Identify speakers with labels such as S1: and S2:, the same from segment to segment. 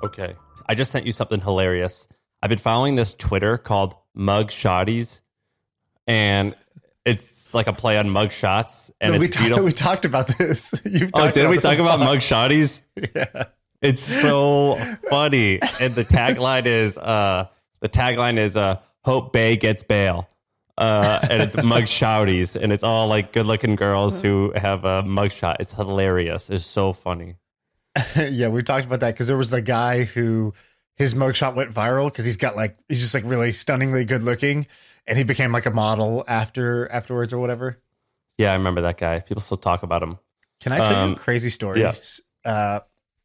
S1: Okay. I just sent you something hilarious. I've been following this Twitter called Mug Shotties, and it's like a play on mug shots. And
S2: No,
S1: it's beautiful.
S2: we talked about this.
S1: Did we talk about mug shotties?
S2: Yeah.
S1: It's so funny. And the tagline is Hope Bay gets bail. And it's mug shouties, and it's all like good looking girls who have a mug shot. It's hilarious. It's so funny.
S2: Yeah, we talked about that because there was the guy who his mugshot went viral because he's just like really stunningly good looking, and he became like a model afterwards or whatever.
S1: Yeah, I remember that guy. People still talk about him.
S2: Can I tell you a crazy story?
S1: Yeah.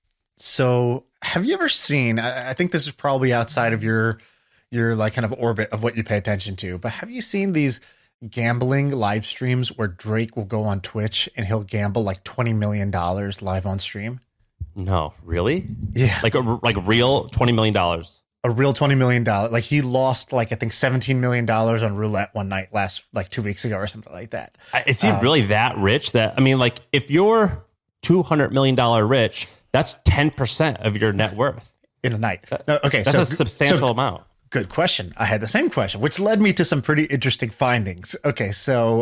S2: So have you ever seen, I think this is probably outside of your like kind of orbit of what you pay attention to, but have you seen these gambling live streams where Drake will go on Twitch and he'll gamble like $20 million live on stream?
S1: No, really?
S2: Yeah.
S1: Like real $20 million.
S2: A real $20 million. Like he lost like, I think $17 million on roulette one night like 2 weeks ago or something like that.
S1: Is he really that rich? Like if you're $200 million rich, that's 10% of your net worth.
S2: In a night. No, okay.
S1: That's a substantial amount.
S2: Good question. I had the same question, which led me to some pretty interesting findings. Okay. So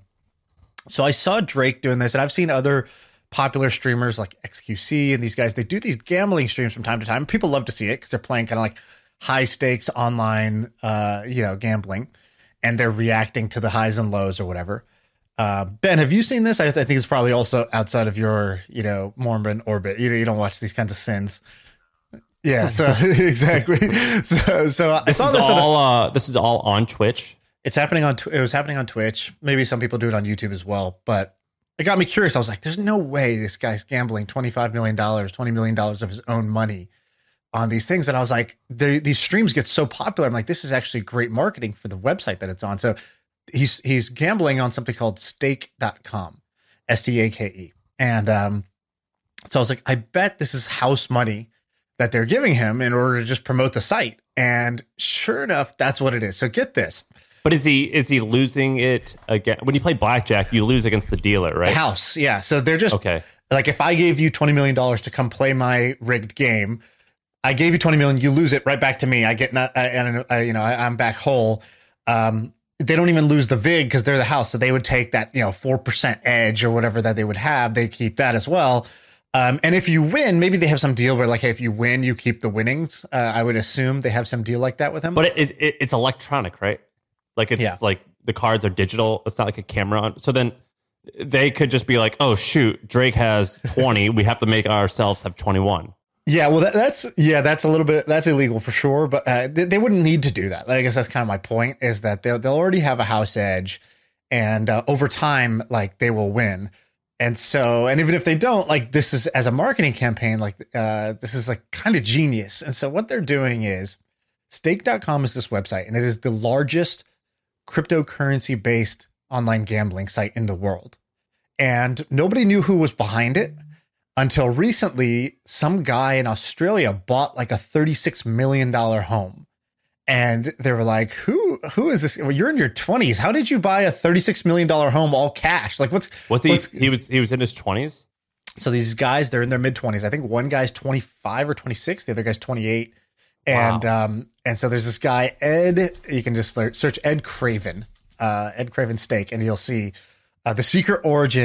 S2: I saw Drake doing this, and I've seen other popular streamers like XQC and these guys, they do these gambling streams from time to time. People love to see it because they're playing kind of like high stakes online, gambling, and they're reacting to the highs and lows or whatever. Ben, have you seen this? I think it's probably also outside of your, Mormon orbit. You don't watch these kinds of sins. Yeah. So exactly. So I saw this.
S1: This is all on Twitch.
S2: It's happening it was happening on Twitch. Maybe some people do it on YouTube as well, but it got me curious. I was like, there's no way this guy's gambling $25 million, $20 million of his own money on these things. And I was like, these streams get so popular. I'm like, this is actually great marketing for the website that it's on. So he's gambling on something called stake.com, STAKE. And so I was like, I bet this is house money that they're giving him in order to just promote the site. And sure enough, that's what it is. So get this.
S1: But is he losing it again? When you play blackjack, you lose against the dealer, right?
S2: The house, yeah. So they're just
S1: okay.
S2: Like if I gave you $20 million to come play my rigged game, I gave you $20 million, you lose it right back to me. I get I'm back whole. They don't even lose the vig because they're the house, so they would take that 4% edge or whatever that they would have. They keep that as well. And if you win, maybe they have some deal where like, hey, if you win, you keep the winnings. I would assume they have some deal like that with him.
S1: But it's electronic, right? Like it's like the cards are digital. It's not like a camera on. So then they could just be like, oh shoot, Drake has 20. We have to make ourselves have 21.
S2: Yeah, well, that's illegal for sure. But they wouldn't need to do that. I guess that's kind of my point, is that they'll already have a house edge, and over time, like they will win. And so, and even if they don't, like this is as a marketing campaign, like this is like kind of genius. And so what they're doing is stake.com is this website, and it is the largest cryptocurrency based online gambling site in the world. And nobody knew who was behind it until recently. Some guy in Australia bought like a $36 million home. And they were like, who is this? Well, you're in your 20s. How did you buy a $36 million home all cash? Like
S1: he was in his 20s?
S2: So these guys, they're in their mid 20s. I think one guy's 25 or 26. The other guy's 28. And,
S1: wow.
S2: And so there's this guy, Ed, you can just search Ed Craven Stake, and you'll see the secret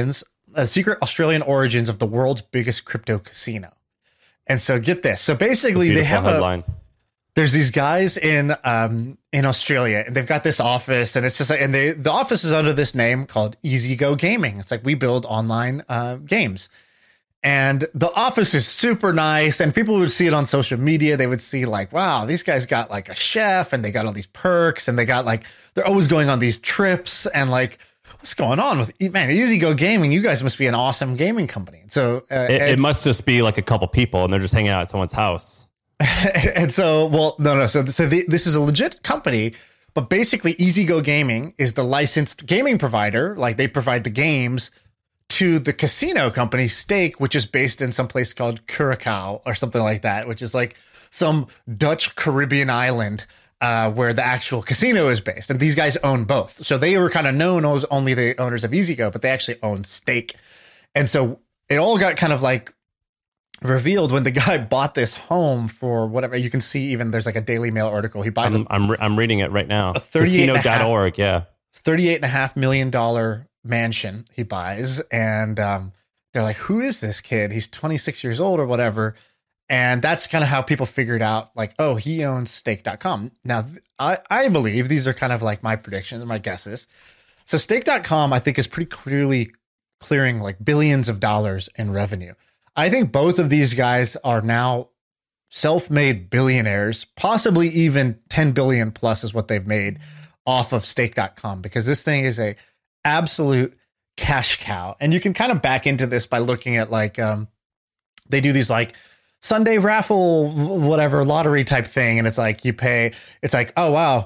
S2: Australian origins of the world's biggest crypto casino. And so get this. So basically they have
S1: headline.
S2: There's these guys in Australia, and they've got this office, and it's just like, and the office is under this name called Easy Go Gaming. It's like, we build online games. And the office is super nice, and people would see it on social media. They would see like, wow, these guys got like a chef, and they got all these perks, and they got like, they're always going on these trips, and like, what's going on with Easy Go Gaming? You guys must be an awesome gaming company. So
S1: it must just be like a couple people, and they're just hanging out at someone's house.
S2: And so, well, no. So this is a legit company, but basically Easy Go Gaming is the licensed gaming provider. Like they provide the games to the casino company Stake, which is based in some place called Curacao or something like that, which is like some Dutch Caribbean island where the actual casino is based. And these guys own both. So they were kind of known as only the owners of Easy Go, but they actually own Stake. And so it all got kind of like revealed when the guy bought this home for whatever. You can see even there's like a Daily Mail article. He buys
S1: I'm reading it right now.
S2: A
S1: Casino.org, yeah.
S2: $38.5 million mansion he buys. And they're like, who is this kid? He's 26 years old or whatever. And that's kind of how people figured out, like, oh, he owns stake.com. Now, I believe these are kind of like my predictions, my guesses. So stake.com, I think, is pretty clearly clearing like billions of dollars in revenue. I think both of these guys are now self-made billionaires, possibly even 10 billion plus is what they've made off of stake.com, because this thing is a absolute cash cow. And you can kind of back into this by looking at like, they do these like Sunday raffle, whatever lottery type thing. And it's like, you pay, it's like, oh, wow,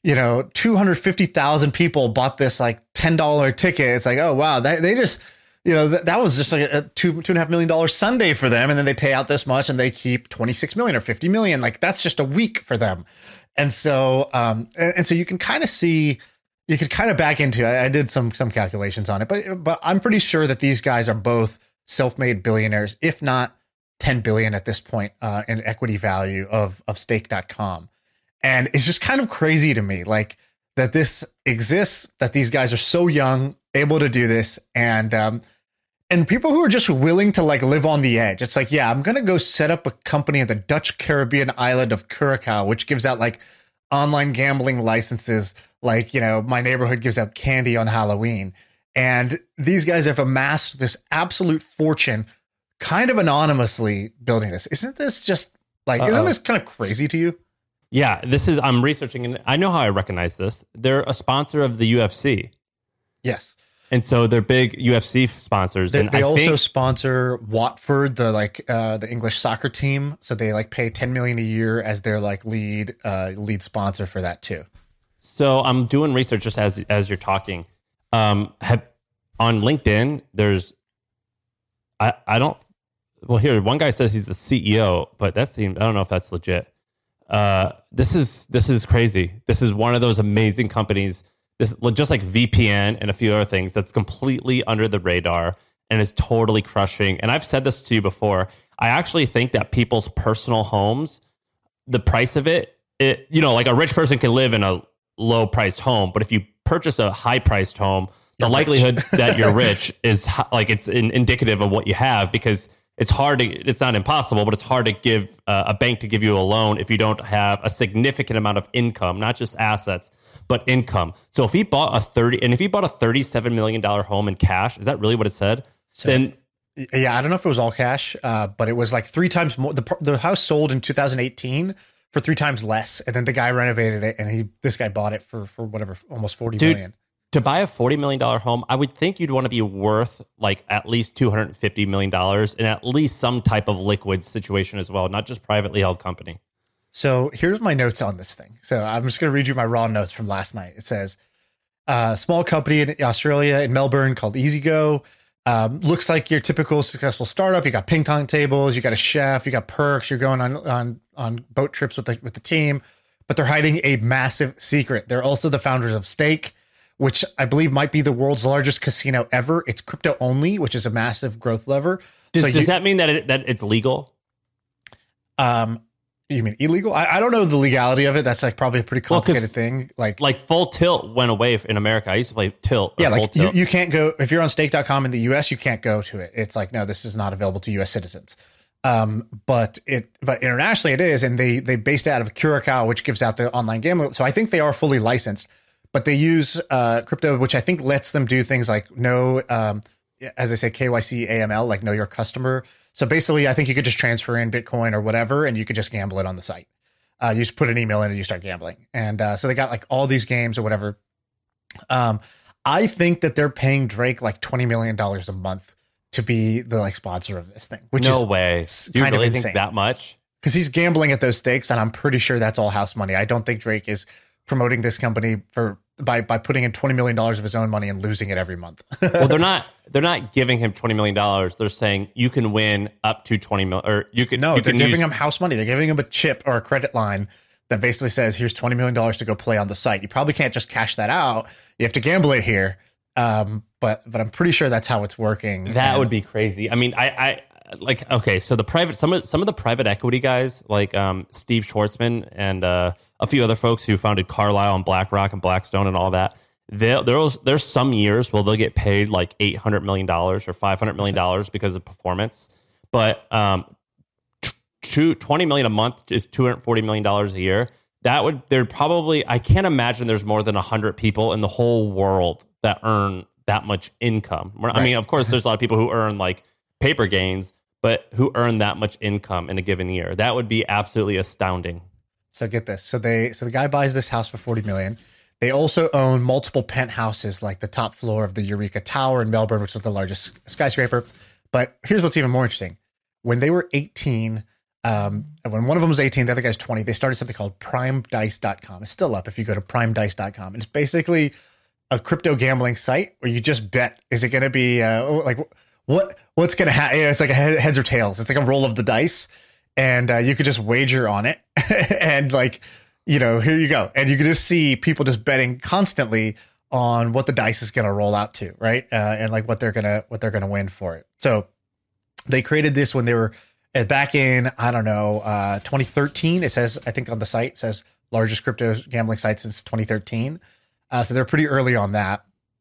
S2: 250,000 people bought this like $10 ticket. It's like, oh, wow, they just, that was just like a $2.5 million Sunday for them. And then they pay out this much and they keep 26 million or 50 million. Like that's just a week for them. And so, so you can kind of see, you could kind of back into, I did some calculations on it, but I'm pretty sure that these guys are both self-made billionaires, if not 10 billion at this point in equity value of stake.com. And it's just kind of crazy to me, like that this exists, that these guys are so young, able to do this. And people who are just willing to like live on the edge. It's like, yeah, I'm going to go set up a company in the Dutch Caribbean island of Curacao, which gives out like online gambling licenses. Like, my neighborhood gives out candy on Halloween. And these guys have amassed this absolute fortune kind of anonymously building this. Isn't this just like, isn't this kind of crazy to you?
S1: Yeah, I'm researching and I know how I recognize this. They're a sponsor of the UFC.
S2: Yes.
S1: And so they're big UFC sponsors.
S2: They also sponsor Watford, the English soccer team. So they like pay 10 million a year as their like lead sponsor for that too.
S1: So I'm doing research just as you're talking. On LinkedIn, there's here one guy says he's the CEO, but I don't know if that's legit. This is crazy. This is one of those amazing companies. This just like VPN and a few other things that's completely under the radar and is totally crushing. And I've said this to you before. I actually think that people's personal homes, the price of it, like a rich person can live in a low priced home, but if you purchase a high priced home, the likelihood that you're rich is like it's indicative of what you have, because it's not impossible, but it's hard to give a bank to give you a loan if you don't have a significant amount of income, not just assets, but income. So if he bought a $37 million home in cash, is that really what it said?
S2: Yeah, I don't know if it was all cash, but it was like 3 times more. The house sold in 2018 for 3 times less, and then the guy renovated it, and this guy bought it for whatever, almost 40 million.
S1: To buy a $40 million home, I would think you'd want to be worth like at least $250 million in at least some type of liquid situation as well, not just privately held company.
S2: So here's my notes on this thing. So I'm just going to read you my raw notes from last night. It says, small company in Australia, in Melbourne, called EasyGo. Looks like your typical successful startup. You got ping pong tables, you got a chef, you got perks, you're going on boat trips with the team, but they're hiding a massive secret. They're also the founders of Stake, which I believe might be the world's largest casino ever. It's crypto only, which is a massive growth lever.
S1: Does that mean that it's legal?
S2: You mean illegal? I don't know the legality of it. That's like probably a pretty complicated thing. Like
S1: Full Tilt went away in America. I used to play Tilt.
S2: Yeah, like you can't go, if you're on stake.com in the US, you can't go to it. It's like, no, this is not available to US citizens. But internationally it is. And they based it out of Curacao, which gives out the online gambling. So I think they are fully licensed. But they use crypto, which I think lets them do things like as they say, KYC, AML, like know your customer. So basically, I think you could just transfer in Bitcoin or whatever, and you could just gamble it on the site. You just put an email in and you start gambling. And so they got like all these games or whatever. I think that they're paying Drake like $20 million a month to be the like sponsor of this thing. Which
S1: no way. Do you really think that much?
S2: Because he's gambling at those stakes, and I'm pretty sure that's all house money. I don't think Drake is promoting this company by putting in $20 million of his own money and losing it every month.
S1: Well, they're not giving him $20 million. They're saying you can win up to 20 million, or you can.
S2: No, they're giving him house money. They're giving him a chip or a credit line that basically says, here's $20 million to go play on the site. You probably can't just cash that out. You have to gamble it here. But I'm pretty sure that's how it's working.
S1: That would be crazy. I mean, like, okay, so the private, some of the private equity guys, like Steve Schwartzman and a few other folks who founded Carlyle and BlackRock and Blackstone and all that, there's some years where they'll get paid like $800 million or $500 million because of performance. But $20 million a month is $240 million a year. There'd probably, I can't imagine there's more than 100 people in the whole world that earn that much income. Right. I mean, of course, there's a lot of people who earn like paper gains, but who earn that much income in a given year. That would be absolutely astounding.
S2: So get this. So the guy buys this house for $40 million. They also own multiple penthouses, like the top floor of the Eureka Tower in Melbourne, which is the largest skyscraper. But here's what's even more interesting. When they were 18, when one of them was 18, the other guy's 20, they started something called PrimeDice.com. It's still up if you go to PrimeDice.com. And it's basically a crypto gambling site where you just bet, is it going to be what's going to happen? It's like a heads or tails. It's like a roll of the dice, and you could just wager on it. And like, here you go. And you can just see people just betting constantly on what the dice is going to roll out to, right? And like what they're going to win for it. So they created this when they were back in, 2013. It says, I think on the site, it says largest crypto gambling site since 2013. So they're pretty early on that.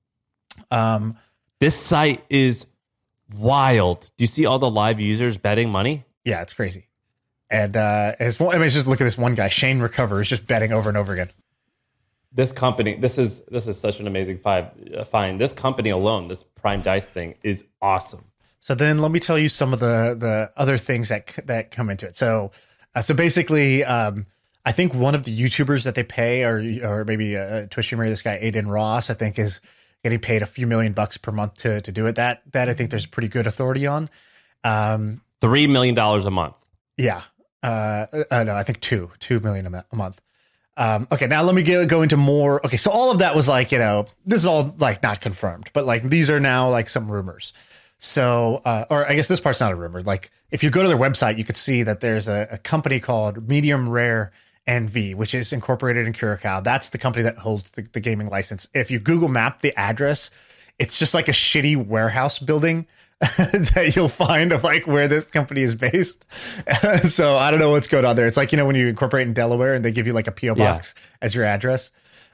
S1: This site is wild. Do you see all the live users betting money?
S2: Yeah, it's crazy. And just look at this one guy, Shane Recover, is just betting over and over again.
S1: This company, this is such an amazing find. This company alone, this Prime Dice thing, is awesome.
S2: So then let me tell you some of the other things that come into it. So basically, I think one of the YouTubers that they pay, or maybe a Twitch streamer, this guy Aiden Ross, I think is getting paid a few $million per month to do it. That I think there's pretty good authority on.
S1: $3 million a month.
S2: Yeah. No, I think $2 million a month. Okay, now let me go into more. Okay, so all of that was like, this is all like not confirmed, but like these are now like some rumors. So, or I guess this part's not a rumor. Like if you go to their website, you could see that there's a company called Medium Rare NV, which is incorporated in Curacao. That's the company that holds the gaming license. If you Google map the address, it's just like a shitty warehouse building that you'll find of like where this company is based. So I don't know what's going on there. It's like, when you incorporate in Delaware and they give you like a PO box as your address.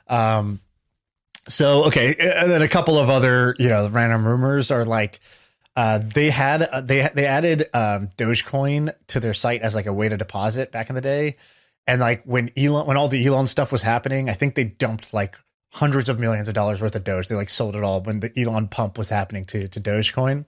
S2: So, okay. And then a couple of other, random rumors are like, they added Dogecoin to their site as like a way to deposit back in the day. And like when all the Elon stuff was happening, I think they dumped like hundreds of millions of dollars worth of Doge. They like sold it all when the Elon pump was happening to Dogecoin.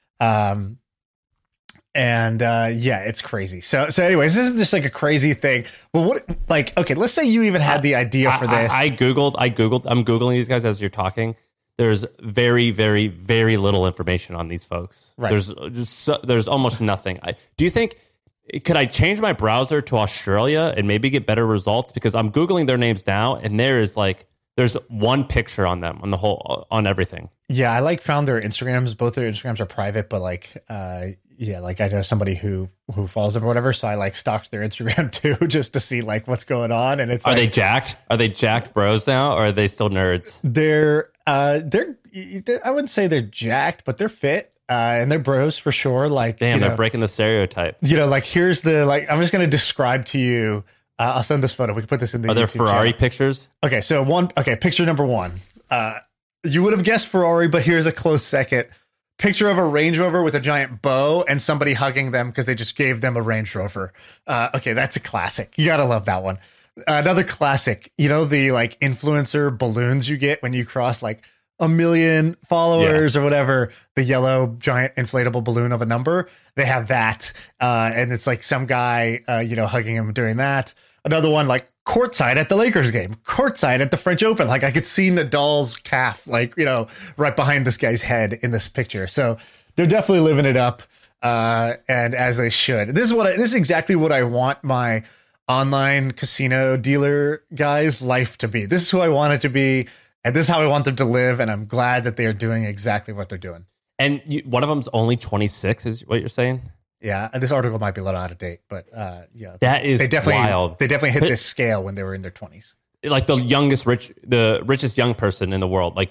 S2: It's crazy. So anyways, this is just like a crazy thing. But let's say you even had the idea for this. I'm Googling these guys as you're talking. There's very, very, very little information on these folks. Right.
S1: There's almost nothing. Do you think, could I change my browser to Australia and maybe get better results? Because I'm Googling their names now, and there's one picture on them on everything.
S2: Yeah, I found their Instagrams. Both their Instagrams are private, but I know somebody who follows them or whatever. So I stalked their Instagram too, just to see what's going on. And it's
S1: are they jacked? Are they jacked bros now, or are they still nerds?
S2: They're I wouldn't say they're jacked, but they're fit. And they're bros for sure.
S1: They're breaking the stereotype.
S2: Here's the I'm just going to describe to you. I'll send this photo. We can put this in the.
S1: Are there
S2: YouTube
S1: Ferrari
S2: channel.
S1: pictures?
S2: Okay, so picture number one. You would have guessed Ferrari, but here's a close second. Picture of a Range Rover with a giant bow and somebody hugging them because they just gave them a Range Rover. Okay, that's a classic. You gotta love that one. Another classic. The influencer balloons you get when you cross 1 million followers or whatever, the yellow giant inflatable balloon of a number. They have that. And it's some guy, hugging him doing that. Another one, courtside at the Lakers game, courtside at the French Open. I could see Nadal's calf, right behind this guy's head in this picture. So they're definitely living it up. And as they should. This is exactly what I want my online casino dealer guy's life to be. This is who I want it to be. And this is how I want them to live. And I'm glad that they are doing exactly what they're doing.
S1: And one of them's only 26 is what you're saying?
S2: Yeah. This article might be a little out of date, but
S1: that is wild.
S2: They definitely hit this scale when they were in their 20s.
S1: The richest young person in the world.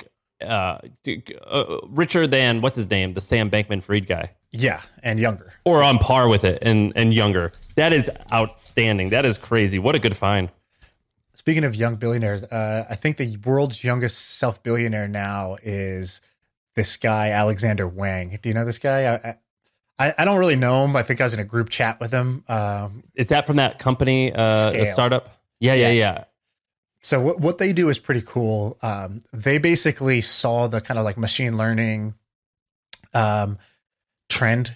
S1: richer than what's his name, the Sam Bankman-Fried guy.
S2: Yeah, and younger.
S1: Or on par with it and younger. That is outstanding. That is crazy. What a good find.
S2: Speaking of young billionaires, I think the world's youngest self-billionaire now is this guy, Alexander Wang. Do you know this guy? I don't really know him. I think I was in a group chat with him.
S1: Is that from that company, the startup? Yeah.
S2: So what they do is pretty cool. They basically saw the kind of like machine learning trend,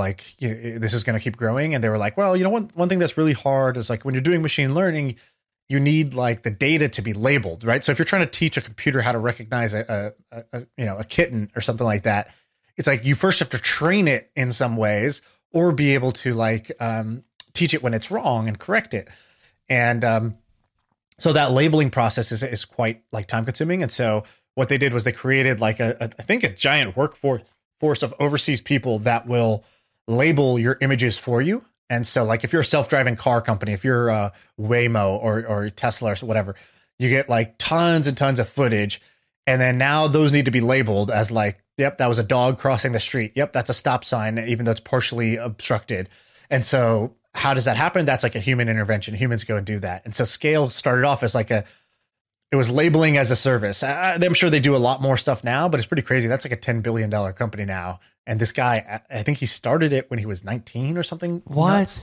S2: this is going to keep growing. And they were like, well, one thing that's really hard is like when you're doing machine learning, you need like the data to be labeled, right? So if you're trying to teach a computer how to recognize a kitten or something like that, it's like you first have to train it in some ways or be able to like teach it when it's wrong and correct it. And so that labeling process is quite like time consuming. And so what they did was they created like I think a giant workforce of overseas people that will label your images for you. And so like if you're a self-driving car company, if you're Waymo or Tesla or whatever, you get like tons and tons of footage. And then now those need to be labeled as like, yep, that was a dog crossing the street. Yep, that's a stop sign, even though it's partially obstructed. And so how does that happen? That's like a human intervention. Humans go and do that. And so Scale started off as like it was labeling as a service. I'm sure they do a lot more stuff now, but it's pretty crazy. That's like a $10 billion company now. And this guy, I think he started it when he was 19 or something.
S1: What?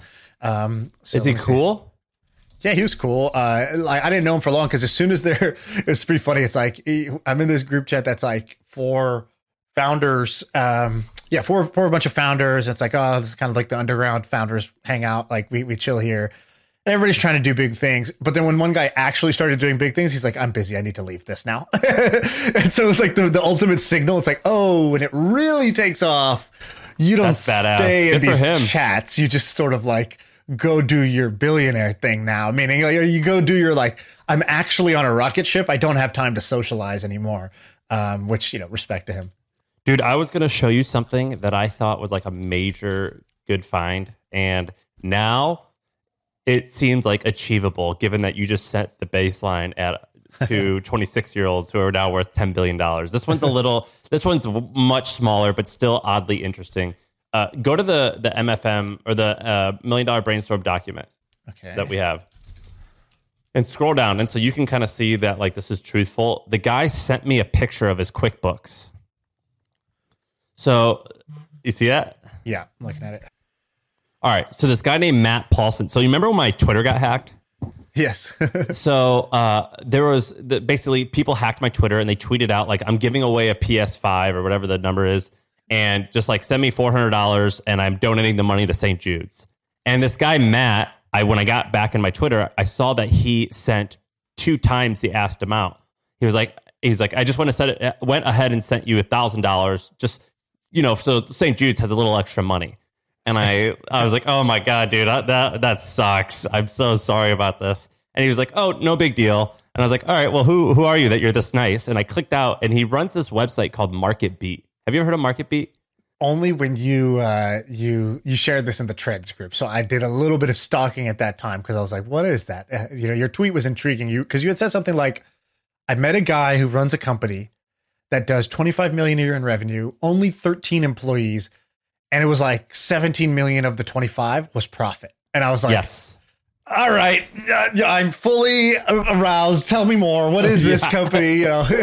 S1: Is he cool?
S2: Yeah, he was cool. I didn't know him for long because as soon as it's pretty funny. It's like I'm in this group chat that's like for founders. For a bunch of founders. It's like, oh, this is kind of like the underground founders hang out. Like we chill here. And everybody's trying to do big things. But then when one guy actually started doing big things, he's like, I'm busy. I need to leave this now. And so it's like the ultimate signal. It's like, oh, when it really takes off, you don't stay in these chats. You just sort of like go do your billionaire thing now. Meaning like, you go do your like, I'm actually on a rocket ship. I don't have time to socialize anymore. Which, respect to him.
S1: Dude, I was going to show you something that I thought was like a major good find. And now it seems like achievable given that you just set the baseline to 26-year-olds who are now worth $10 billion. This one's much smaller, but still oddly interesting. Go to the MFM or the $1 Million Brainstorm document that we have and scroll down. And so you can kind of see that like this is truthful. The guy sent me a picture of his QuickBooks. So you see that?
S2: Yeah, I'm looking at it.
S1: All right. So this guy named Matt Paulson. So you remember when my Twitter got hacked?
S2: Yes.
S1: So there was basically people hacked my Twitter and they tweeted out like, I'm giving away a PS5 or whatever the number is. And just like send me $400 and I'm donating the money to St. Jude's. And this guy, Matt, when I got back in my Twitter, I saw that he sent 2 times the asked amount. He's like, I just went ahead and sent you $1,000 just, so St. Jude's has a little extra money. And I was like, oh my God, dude, that sucks. I'm so sorry about this. And he was like, oh, no big deal. And I was like, all right, well, who are you that you're this nice? And I clicked out and he runs this website called MarketBeat. Have you ever heard of MarketBeat?
S2: Only when you shared this in the Trends group. So I did a little bit of stalking at that time because I was like, what is that? Your tweet was intriguing because you had said something like, I met a guy who runs a company that does 25 million a year in revenue, only 13 employees. And it was like 17 million of the 25 was profit. And I was like, yes. All right, I'm fully aroused. Tell me more. What is this company?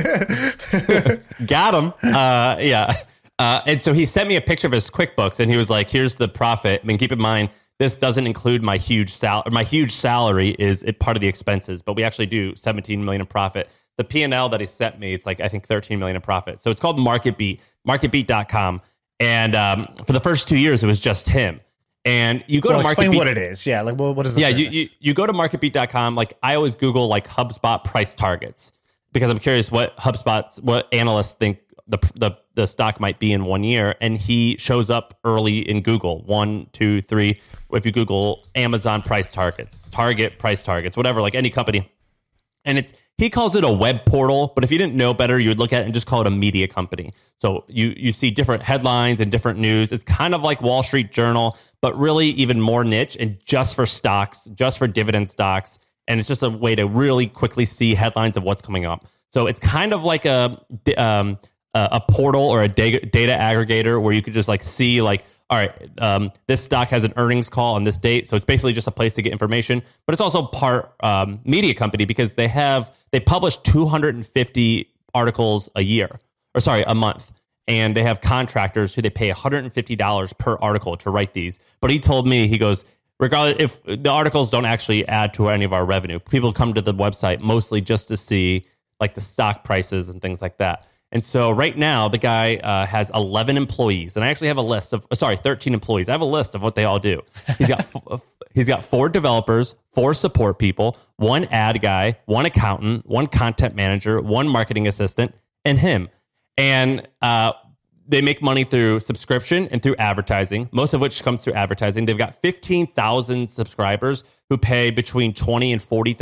S1: Got him. Yeah. And so he sent me a picture of his QuickBooks and he was like, here's the profit. I mean, keep in mind, this doesn't include my huge salary. My huge salary is part of the expenses, but we actually do 17 million in profit. The P&L that he sent me, it's like, I think 13 million in profit. So it's called MarketBeat, marketbeat.com. And for the first 2 years, it was just him. And you go to
S2: explain
S1: MarketBeat.
S2: What it is. Yeah. Like, what is the service?
S1: You go to marketbeat.com. Like I always Google like HubSpot price targets because I'm curious what analysts think the stock might be in 1 year. And he shows up early in Google, 1, 2, 3. If you Google Amazon price targets, Target price targets, whatever, like any company. And he calls it a web portal, but if you didn't know better, you would look at it and just call it a media company. So you see different headlines and different news. It's kind of like Wall Street Journal, but really even more niche and just for stocks, just for dividend stocks. And it's just a way to really quickly see headlines of what's coming up. So it's kind of like a portal or a data aggregator where you could just like see like, all right, this stock has an earnings call on this date. So it's basically just a place to get information, but it's also part media company because they publish 250 articles a month. And they have contractors who they pay $150 per article to write these. But he told me, he goes, regardless if the articles don't actually add to any of our revenue, people come to the website mostly just to see like the stock prices and things like that. And so right now the guy has 11 employees, and I actually have a list of 13 employees. I have a list of what they all do. He's got 4 developers, 4 support people, 1 ad guy, 1 accountant, 1 content manager, 1 marketing assistant, and him. And they make money through subscription and through advertising, most of which comes through advertising. They've got 15,000 subscribers who pay between $20 and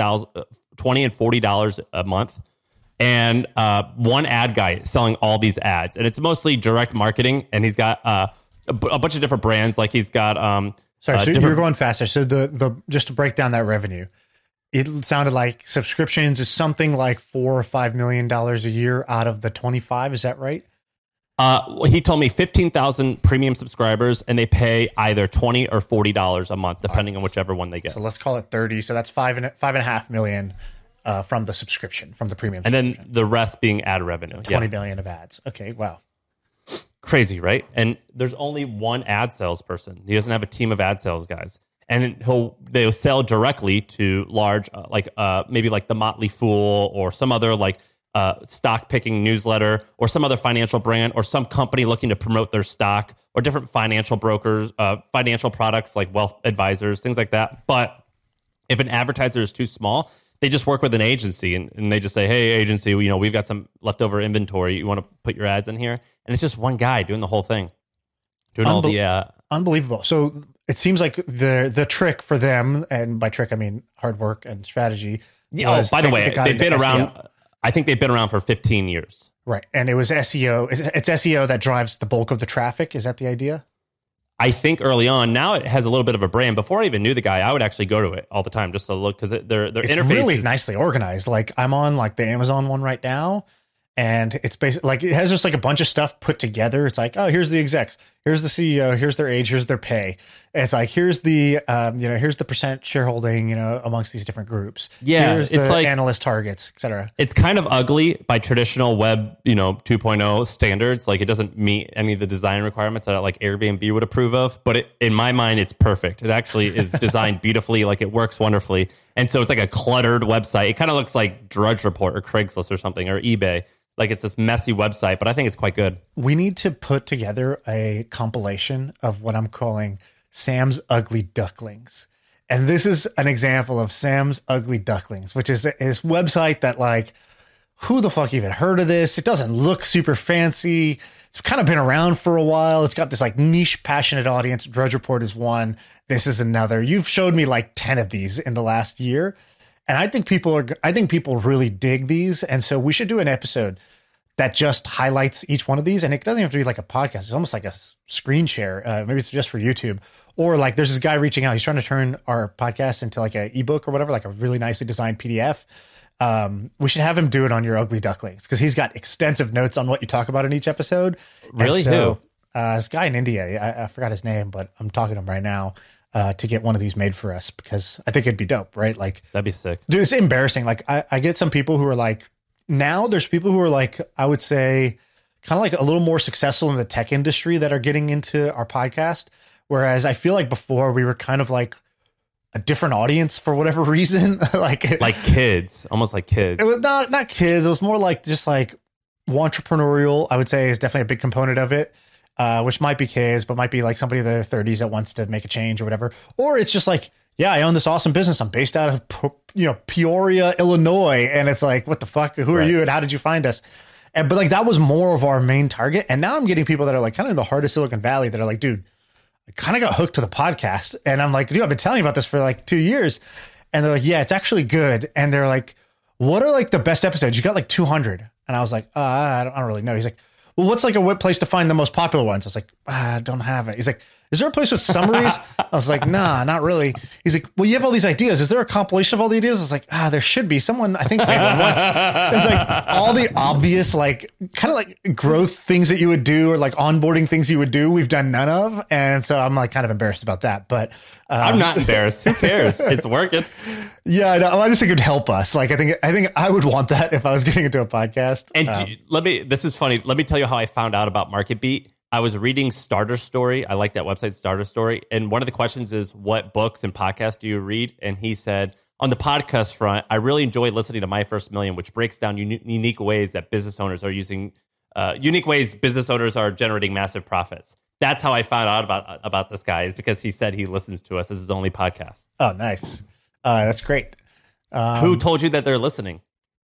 S1: $40 a month. And 1 ad guy selling all these ads. And it's mostly direct marketing. And he's got a bunch of different brands. Like he's got...
S2: so you're going faster. So the just to break down that revenue, it sounded like subscriptions is something like $4 or $5 million a year out of the 25. Is that right?
S1: He told me 15,000 premium subscribers, and they pay either $20 or $40 a month, depending on whichever one they get.
S2: So let's call it 30. So that's $5.5 million from the subscription, from the premium.
S1: And then the rest being ad revenue.
S2: So 20 million of ads. Okay, wow.
S1: Crazy, right? And there's only 1 ad salesperson. He doesn't have a team of ad sales guys. And they'll sell directly to large, maybe like the Motley Fool or some other like stock picking newsletter or some other financial brand or some company looking to promote their stock or different financial brokers, financial products like wealth advisors, things like that. But if an advertiser is too small, they just work with an agency and they just say, hey, agency, we've got some leftover inventory. You want to put your ads in here? And it's just one guy doing the whole thing, doing all the...
S2: Unbelievable. So it seems like the trick for them, and by trick I mean hard work and strategy.
S1: Yeah. By the way, they've been around. I think they've been around for 15 years.
S2: Right, and it was SEO. It's SEO that drives the bulk of the traffic. Is that the idea?
S1: I think early on. Now it has a little bit of a brand. Before I even knew the guy, I would actually go to it all the time just to look because their interface
S2: really
S1: is
S2: nicely organized. Like I'm on like the Amazon one right now. And it's basically like it has just like a bunch of stuff put together. It's like, oh, here's the execs, here's the CEO, here's their age, here's their pay. It's like here's the here's the percent shareholding, amongst these different groups.
S1: Yeah,
S2: here's
S1: it's
S2: the
S1: like
S2: analyst targets, etc.
S1: It's kind of ugly by traditional web, 2.0 standards. Like it doesn't meet any of the design requirements that like Airbnb would approve of. But in my mind, it's perfect. It actually is designed beautifully. Like it works wonderfully. And so it's like a cluttered website. It kind of looks like Drudge Report or Craigslist or something or eBay. Like it's this messy website, but I think it's quite good.
S2: We need to put together a compilation of what I'm calling Sam's Ugly Ducklings. And this is an example of Sam's Ugly Ducklings, which is his website that like, who the fuck even heard of this? It doesn't look super fancy. It's kind of been around for a while. It's got this like niche, passionate audience. Drudge Report is one. This is another. You've showed me like 10 of these in the last year. And I think people really dig these. And so we should do an episode that just highlights each one of these. And it doesn't have to be like a podcast. It's almost like a screen share. Maybe it's just for YouTube. Or like there's this guy reaching out. He's trying to turn our podcast into like an ebook or whatever, like a really nicely designed PDF. We should have him do it on your Ugly Ducklings because he's got extensive notes on what you talk about in each episode.
S1: Really?
S2: So, this guy in India, I forgot his name, but I'm talking to him right now. To get one of these made for us because I think it'd be dope, right? Like
S1: that'd be sick.
S2: Dude, it's embarrassing. Like I get some people who are like, now there's people who are like, I would say kind of like a little more successful in the tech industry that are getting into our podcast. Whereas I feel like before we were kind of like a different audience for whatever reason. like
S1: kids, almost like kids.
S2: It was not kids. It was more like just like entrepreneurial, I would say is definitely a big component of it. Which might be kids, but might be like somebody in their 30s that wants to make a change or whatever. Or it's just like, yeah, I own this awesome business. I'm based out of, Peoria, Illinois. And it's like, what the fuck? Who are you? And how did you find us? But like, that was more of our main target. And now I'm getting people that are like kind of in the heart of Silicon Valley that are like, dude, I kind of got hooked to the podcast. And I'm like, dude, I've been telling you about this for like 2 years. And they're like, yeah, it's actually good. And they're like, what are like the best episodes? You got like 200. And I was like, I don't really know. He's like, well, what's like a web place to find the most popular ones? I was like, I don't have it. He's like, is there a place with summaries? I was like, nah, not really. He's like, well, you have all these ideas. Is there a compilation of all the ideas? I was like, there should be. Someone, I think, made one once. It's like all the obvious, like kind of like growth things that you would do or like onboarding things you would do. We've done none of. And so I'm like kind of embarrassed about that. But
S1: I'm not embarrassed. Who cares? It's working.
S2: Yeah, I just think it'd help us. Like, I think I would want that if I was getting into a podcast.
S1: And this is funny. Let me tell you how I found out about MarketBeat. I was reading Starter Story. I like that website, Starter Story. And one of the questions is, what books and podcasts do you read? And he said, on the podcast front, I really enjoy listening to My First Million, which breaks down unique ways that business owners are using, unique ways business owners are generating massive profits. That's how I found out about this guy, is because he said he listens to us as his only podcast.
S2: Oh, nice. That's great.
S1: Who told you that they're listening?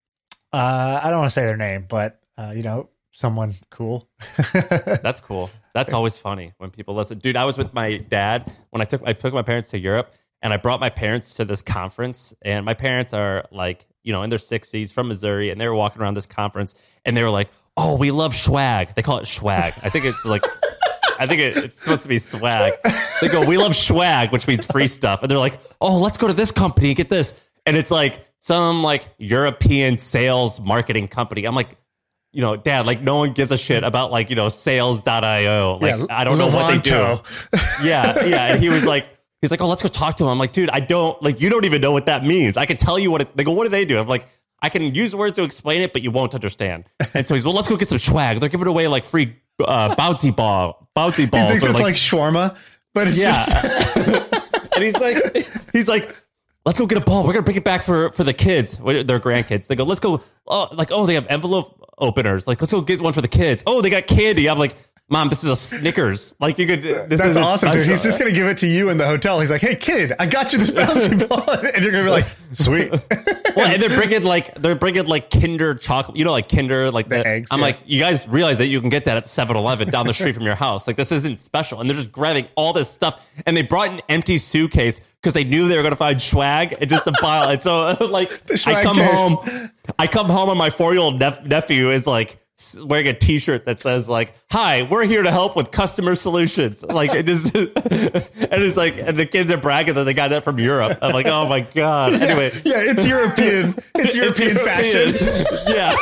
S2: I don't want to say their name, but, someone cool.
S1: That's cool. That's always funny when people listen. Dude, I was with my dad when I took my parents to Europe, and I brought my parents to this conference, and my parents are like, in their 60s from Missouri, and they were walking around this conference, and they were like, oh, we love swag. They call it swag. I think it's like, it's supposed to be swag. They go, we love swag, which means free stuff. And they're like, oh, let's go to this company and get this. And it's like some like European sales marketing company. I'm like, Dad, like no one gives a shit about like, sales.io. Like, yeah, I don't know what they do. Yeah. And he's like, oh, let's go talk to him. I'm like, dude, you don't even know what that means. I can tell you they go, what do they do? I'm like, I can use words to explain it, but you won't understand. And so he's, well, let's go get some swag. They're giving away like free bouncy balls.
S2: He thinks it's like shawarma, but it's just.
S1: And he's like, let's go get a ball. We're gonna bring it back for the kids, their grandkids. They go, let's go. Oh, they have envelope openers. Like, let's go get one for the kids. Oh, they got candy. I'm like, Mom, this is a Snickers. Like, you could.
S2: That's awesome, dude. He's just gonna give it to you in the hotel. He's like, hey, kid, I got you this bouncy ball, and you're gonna be like, sweet.
S1: Well, and they're bringing like Kinder chocolate. Like Kinder, like the eggs. I'm like, you guys realize that you can get that at 7-Eleven down the street from your house. Like, this isn't special. And they're just grabbing all this stuff, and they brought an empty suitcase because they knew they were gonna find swag and just a pile. And so like, I come home, and my 4-year-old nephew is like wearing a t-shirt that says like, hi, we're here to help with customer solutions. Like, it just, and it's like, and the kids are bragging that they got that from Europe. I'm like, oh my God. Anyway.
S2: Yeah, it's European. It's European fashion.
S1: Yeah.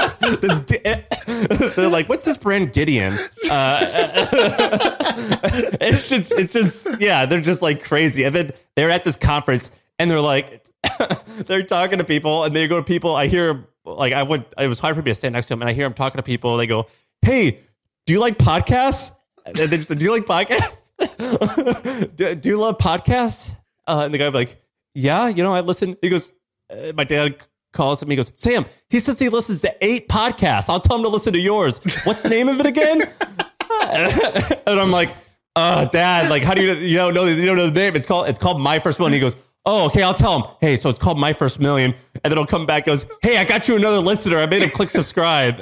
S1: They're like, what's this brand Gideon? It's just, yeah, they're just like crazy. And then they're at this conference and they're like, they're talking to people, and they go to people. I hear like, it was hard for me to stand next to him, and I hear him talking to people. They go, hey, do you like podcasts? And they just said, do you like podcasts? do you love podcasts? And the guy would be like, yeah, I listen. He goes, my dad calls him. He goes, Sam, he says he listens to 8 podcasts. I'll tell him to listen to yours. What's the name of it again? And I'm like, Dad, like, how do you don't know the name? It's called My First Million. He goes, oh, okay, I'll tell him. Hey, so it's called My First Million. And then he'll come back and goes, hey, I got you another listener. I made him click subscribe.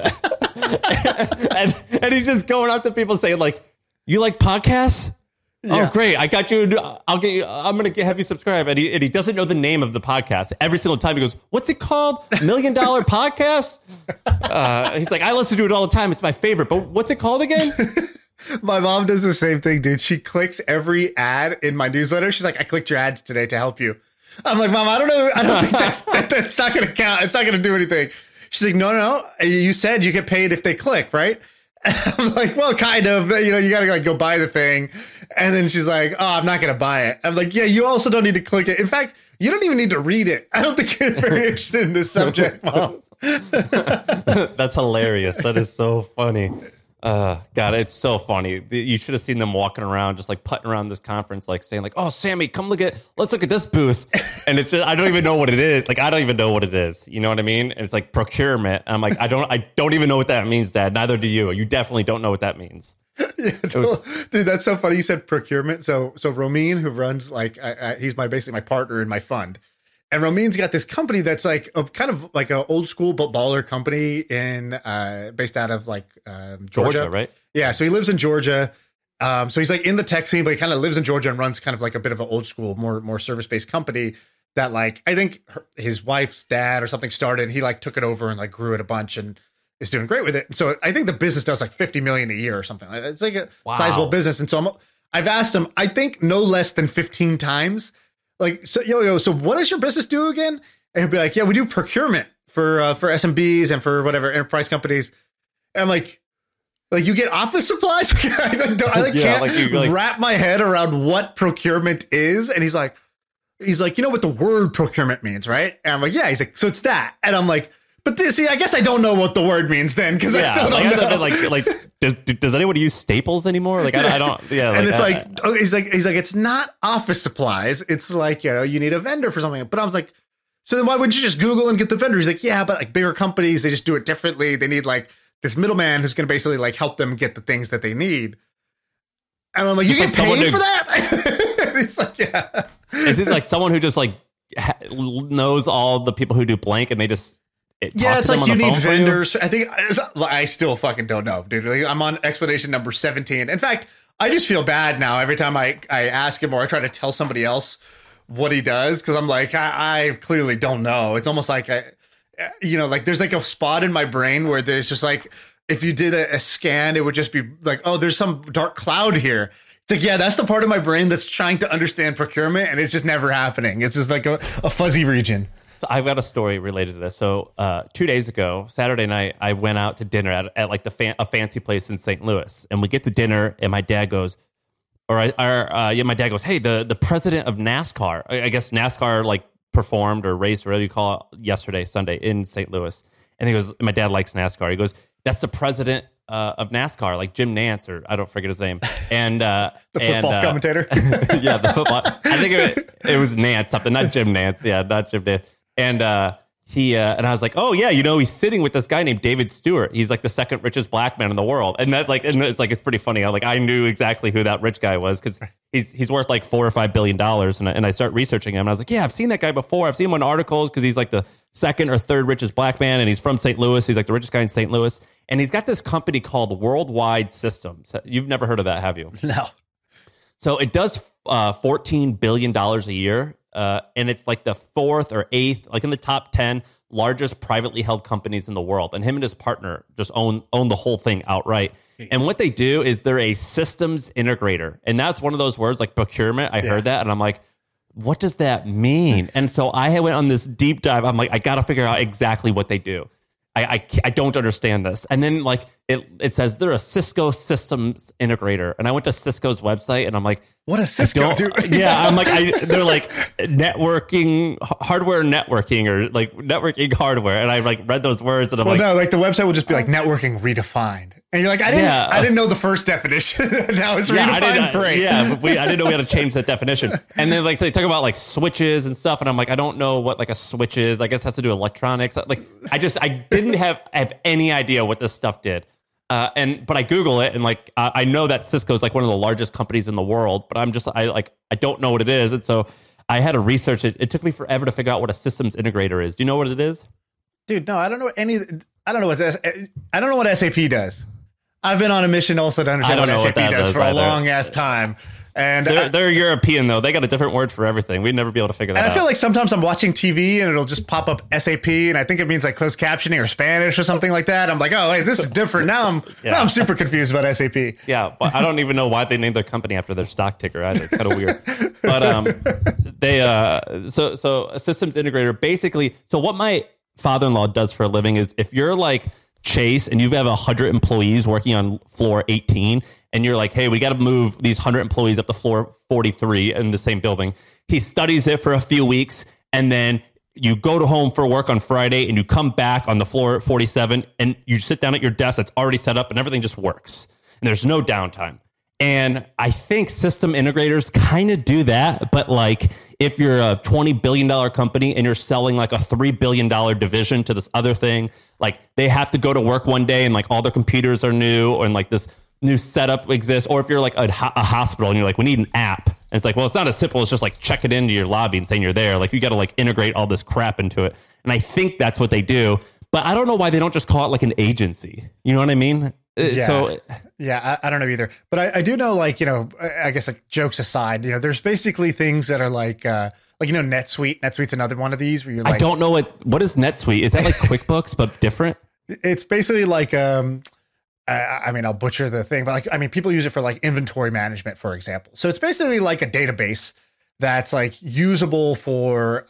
S1: and he's just going up to people saying like, you like podcasts? Yeah. Oh, great. I got you. I'm going to have you subscribe. And he doesn't know the name of the podcast. Every single time he goes, what's it called? $1 Million Podcast? He's like, I listen to it all the time. It's my favorite. But what's it called again?
S2: My mom does the same thing, dude. She clicks every ad in my newsletter. She's like, I clicked your ads today to help you. I'm like, Mom, I don't know. I don't think that's not going to count. It's not going to do anything. She's like, no. You said you get paid if they click, right? And I'm like, well, kind of. You got to like go buy the thing. And then she's like, oh, I'm not going to buy it. I'm like, yeah, you also don't need to click it. In fact, you don't even need to read it. I don't think you're very interested in this subject, Mom.
S1: That's hilarious. That is so funny. God, it's so funny. You should have seen them walking around, just like putting around this conference, like saying like, oh, Sammy, let's look at this booth. And it's just, I don't even know what it is. Like, I don't even know what it is. You know what I mean? And it's like procurement. And I'm like, I don't even know what that means, Dad. Neither do you. You definitely don't know what that means.
S2: Yeah, dude, that's so funny. You said procurement. So Romeen, who runs like, he's basically my partner in my fund. And Romeen's got this company that's like a kind of like an old school but baller company based out of like Georgia,
S1: right?
S2: Yeah, so he lives in Georgia. So he's like in the tech scene, but he kind of lives in Georgia and runs kind of like a bit of an old school, more service based company that like I think his wife's dad or something started. And he like took it over and like grew it a bunch and is doing great with it. So I think the business does like $50 million a year or something. It's like a sizable business. And so I've asked him, I think no less than 15 times. Like, so what does your business do again? And he'll be like, yeah, we do procurement for SMBs and for whatever enterprise companies. And I'm like you get office supplies? I can't wrap my head around what procurement is. And he's like, you know what the word procurement means, right? And I'm like, yeah. He's like, so it's that. And I'm like, but see, I guess I don't know what the word means then, because I still don't know.
S1: Does anyone use Staples anymore? Like I don't. Yeah.
S2: And it's he's like, it's not office supplies. It's like, you need a vendor for something. But I was like, so then why wouldn't you just Google and get the vendor? He's like, yeah, but like bigger companies, they just do it differently. They need like this middleman who's going to basically like help them get the things that they need. And I'm like, you get paid for that? And he's like, yeah.
S1: Is it like someone who just like knows all the people who do blank and they just
S2: it's like you need vendors. I think I still fucking don't know, dude. Like, I'm on explanation number 17. In fact, I just feel bad now every time I ask him or I try to tell somebody else what he does, because I'm like, I clearly don't know. It's almost like like there's like a spot in my brain where there's just like, if you did a scan, it would just be like, oh, there's some dark cloud here. It's like, yeah, that's the part of my brain that's trying to understand procurement, and it's just never happening. It's just like a fuzzy region.
S1: So I've got a story related to this. So 2 days ago, Saturday night, I went out to dinner at like a fancy place in St. Louis, and we get to dinner, and my dad goes, my dad goes, hey, the president of NASCAR, I guess NASCAR like performed or raced or whatever you call it yesterday, Sunday in St. Louis, and he goes, my dad likes NASCAR. He goes, that's the president of NASCAR, like Jim Nance, or I don't forget his name, and
S2: the football commentator.
S1: Yeah, the football. I think it was Nance something, not Jim Nance. Yeah, not Jim Nance. And and I was like, oh yeah, he's sitting with this guy named David Stewart. He's like the second richest black man in the world, and it's pretty funny. I knew exactly who that rich guy was because he's worth like $4 or $5 billion. And I start researching him, and I was like, yeah, I've seen that guy before. I've seen him in articles because he's like the second or third richest black man, and he's from St. Louis. He's like the richest guy in St. Louis, and he's got this company called Worldwide Systems. You've never heard of that, have you?
S2: No.
S1: So it does $14 billion a year. And it's like the fourth or eighth, like in the top 10 largest privately held companies in the world. And him and his partner just own the whole thing outright. And what they do is they're a systems integrator. And that's one of those words like procurement. I heard that and I'm like, what does that mean? And so I went on this deep dive. I'm like, I got to figure out exactly what they do. I don't understand this. And then like it says they're a Cisco systems integrator. And I went to Cisco's website and I'm like,
S2: what does Cisco do?
S1: Yeah, I'm like, they're like networking, hardware networking, or like networking hardware. And I like read those words and I'm
S2: no, like the website will just be like networking redefined. And you're like, I didn't know the first definition. Now it's redefined. Great.
S1: Yeah, I didn't know we had to change that definition. And then like they talk about like switches and stuff, and I'm like, I don't know what like a switch is. I guess it has to do with electronics. Like I didn't have any idea what this stuff did. But I Google it and like I know that Cisco is like one of the largest companies in the world, but I don't know what it is, and so I had to research it. It took me forever to figure out what a systems integrator is. Do you know what it is?
S2: Dude, no, I don't know what SAP does. I've been on a mission also to understand what SAP does for a long ass time. And
S1: they're European though. They got a different word for everything. We'd never be able to figure that out.
S2: And I feel like sometimes I'm watching TV and it'll just pop up SAP, and I think it means like closed captioning or Spanish or something like that. I'm like, oh, wait, this is different. Now I'm super confused about SAP.
S1: Yeah, but I don't even know why they named their company after their stock ticker either. It's kind of weird. But they so a systems integrator basically. So what my father-in-law does for a living is if you're like Chase and you have 100 employees working on floor 18 and you're like, hey, we got to move these 100 employees up to floor 43 in the same building. He studies it for a few weeks and then you go to home for work on Friday and you come back on the floor 47 and you sit down at your desk that's already set up and everything just works and there's no downtime. And I think system integrators kind of do that. But like if you're a $20 billion company and you're selling like a $3 billion division to this other thing, like they have to go to work one day and like all their computers are new or and like this new setup exists. Or if you're like a hospital and you're like, we need an app. And it's like, well, it's not as simple as just like check it into your lobby and saying you're there. Like you got to like integrate all this crap into it. And I think that's what they do. But I don't know why they don't just call it like an agency. You know what I mean?
S2: Yeah.
S1: So
S2: I don't know either, but I do know, like, I guess like jokes aside, there's basically things that are like NetSuite. NetSuite's another one of these where you're like,
S1: I don't know what is NetSuite? Is that like QuickBooks but different?
S2: It's basically like I I mean, I'll butcher the thing, but like, I mean, people use it for like inventory management, for example. So it's basically like a database that's like usable for,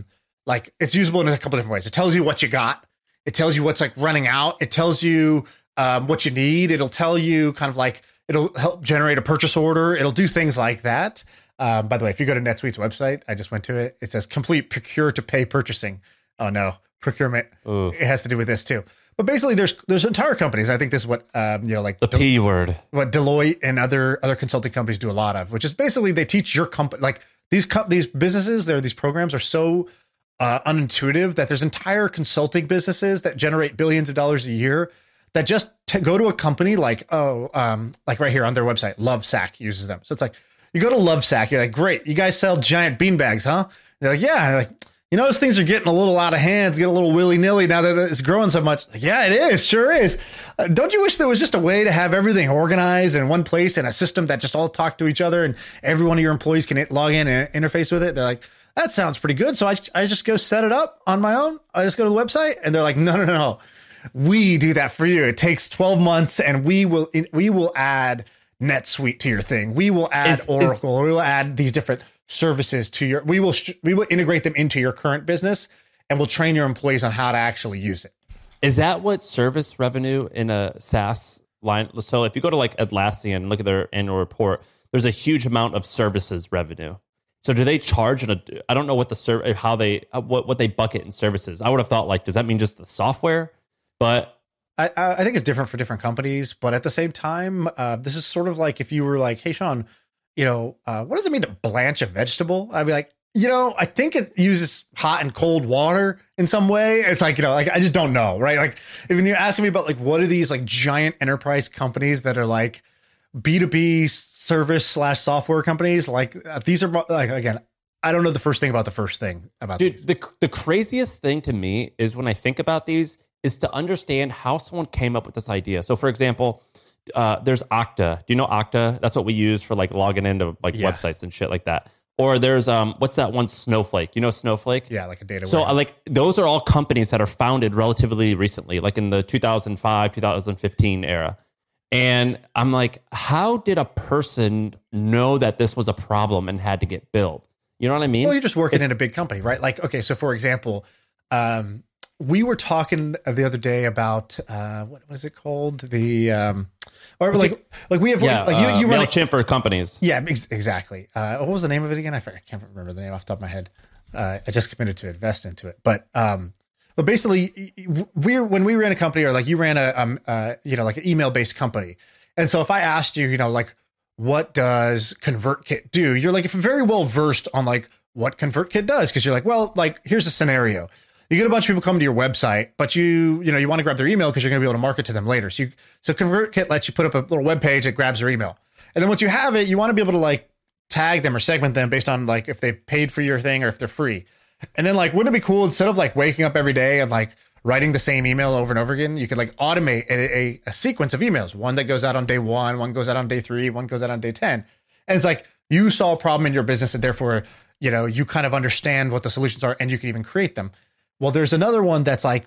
S2: like it's usable in a couple different ways. It tells you what you got. It tells you what's like running out. It tells you what you need. It'll tell you kind of like, it'll help generate a purchase order. It'll do things like that. By the way, if you go to NetSuite's website, I just went to it. It says complete procure to pay purchasing. Oh no, procurement. Ooh. It has to do with this too. But basically, there's entire companies. I think this is what like
S1: the P word.
S2: What Deloitte and other consulting companies do a lot of, which is basically they teach your company, like these businesses, these programs are so unintuitive that there's entire consulting businesses that generate billions of dollars a year that just go to a company like like right here on their website, Lovesac uses them. So it's like you go to Lovesac, you're like, great, you guys sell giant beanbags, huh? They're like, yeah. They're like, you notice things are getting a little out of hand, get a little willy-nilly now that it's growing so much. Like, yeah, it is. Sure is. Don't you wish there was just a way to have everything organized in one place and a system that just all talk to each other and every one of your employees can log in and interface with it? They're like, that sounds pretty good. So I just go set it up on my own. I just go to the website and they're like, no. We do that for you. It takes 12 months and we will add NetSuite to your thing. We will add Oracle. We will add these different services to your, we will integrate them into your current business and we'll train your employees on how to actually use it.
S1: Is that what service revenue in a SaaS line? So if you go to like Atlassian and look at their annual report, there's a huge amount of services revenue. So do they charge? I don't know what how they what they bucket in services. I would have thought like, does that mean just the software? But
S2: I think it's different for different companies. But at the same time, this is sort of like if you were like, hey, Sean, what does it mean to blanch a vegetable? I'd be like, I think it uses hot and cold water in some way. It's like, like I just don't know, right? Like when you're asking me about like, what are these like giant enterprise companies that are like B2B service / software companies? Like these are like, again, I don't know the first thing about the first thing about
S1: these. The craziest thing to me is when I think about these is to understand how someone came up with this idea. So for example, there's Okta. Do you know Okta? That's what we use for like logging into like websites and shit like that. Or there's what's that one? Snowflake. You know Snowflake?
S2: Yeah, like a data.
S1: So like those are all companies that are founded relatively recently, like in the 2005, 2015 era. And I'm like, how did a person know that this was a problem and had to get built? You know what I mean?
S2: Well, you're just working in a big company, right? Like, okay, so for example, we were talking the other day about what is it called? The or like we have you run
S1: MailChimp for companies.
S2: Yeah, exactly. What was the name of it again? I can't remember the name off the top of my head. I just committed to invest into it, but basically, when we ran a company or like you ran a like an email based company, and so if I asked you, like what does ConvertKit do? You're like very well versed on like what ConvertKit does because you're like, well, like here's a scenario. You get a bunch of people come to your website, but you want to grab their email because you're going to be able to market to them later. So ConvertKit lets you put up a little web page that grabs their email. And then once you have it, you want to be able to like tag them or segment them based on like if they've paid for your thing or if they're free. And then like, wouldn't it be cool instead of like waking up every day and like writing the same email over and over again, you could like automate a sequence of emails. One that goes out on day 1, one goes out on day 3, one goes out on day 10. And it's like you saw a problem in your business and therefore, you kind of understand what the solutions are and you can even create them. Well, there's another one that's like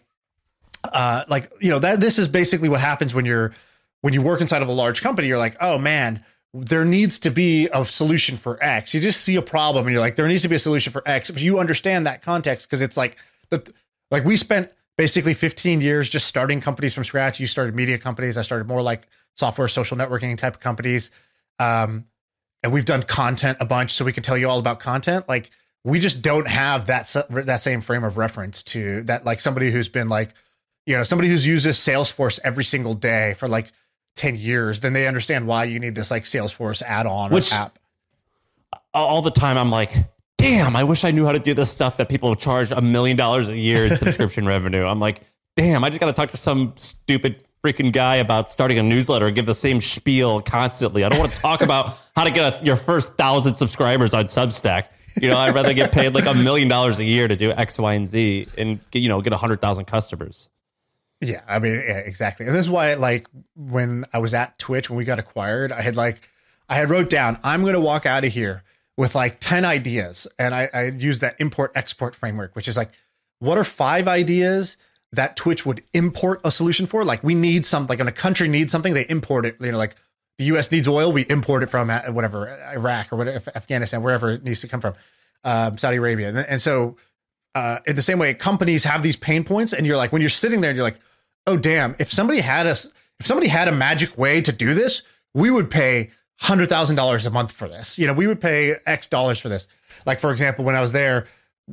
S2: that this is basically what happens when you work inside of a large company. You're like, oh man, there needs to be a solution for X. You just see a problem and you're like, there needs to be a solution for X. But you understand that context because it's like we spent basically 15 years just starting companies from scratch. You started media companies. I started more like software, social networking type of companies. And we've done content a bunch, so we can tell you all about content. Like, we just don't have that same frame of reference to that, like somebody who's been like, somebody who's uses Salesforce every single day for like 10 years, then they understand why you need this like Salesforce add-on or app.
S1: All the time I'm like, damn, I wish I knew how to do this stuff that people charge $1 million a year in subscription revenue. I'm like, damn, I just got to talk to some stupid freaking guy about starting a newsletter and give the same spiel constantly. I don't want to talk about how to get your first 1,000 subscribers on Substack. I'd rather get paid like $1 million a year to do X, Y, and Z and get 100,000 customers.
S2: Yeah, I mean, yeah, exactly. And this is why, like, when I was at Twitch, when we got acquired, I had wrote down, I'm going to walk out of here with like 10 ideas. And I used that import export framework, which is like, what are 5 ideas that Twitch would import a solution for. Like we need something, like when a country needs something, they import it. You know, like the US needs oil, we import it from whatever, Iraq or whatever, Afghanistan, wherever it needs to come from, Saudi Arabia. And so in the same way, companies have these pain points, and you're like, when you're sitting there and you're like, oh damn, if somebody had a magic way to do this, we would pay $100,000 a month for this. You know, we would pay X dollars for this. Like, for example, when I was there,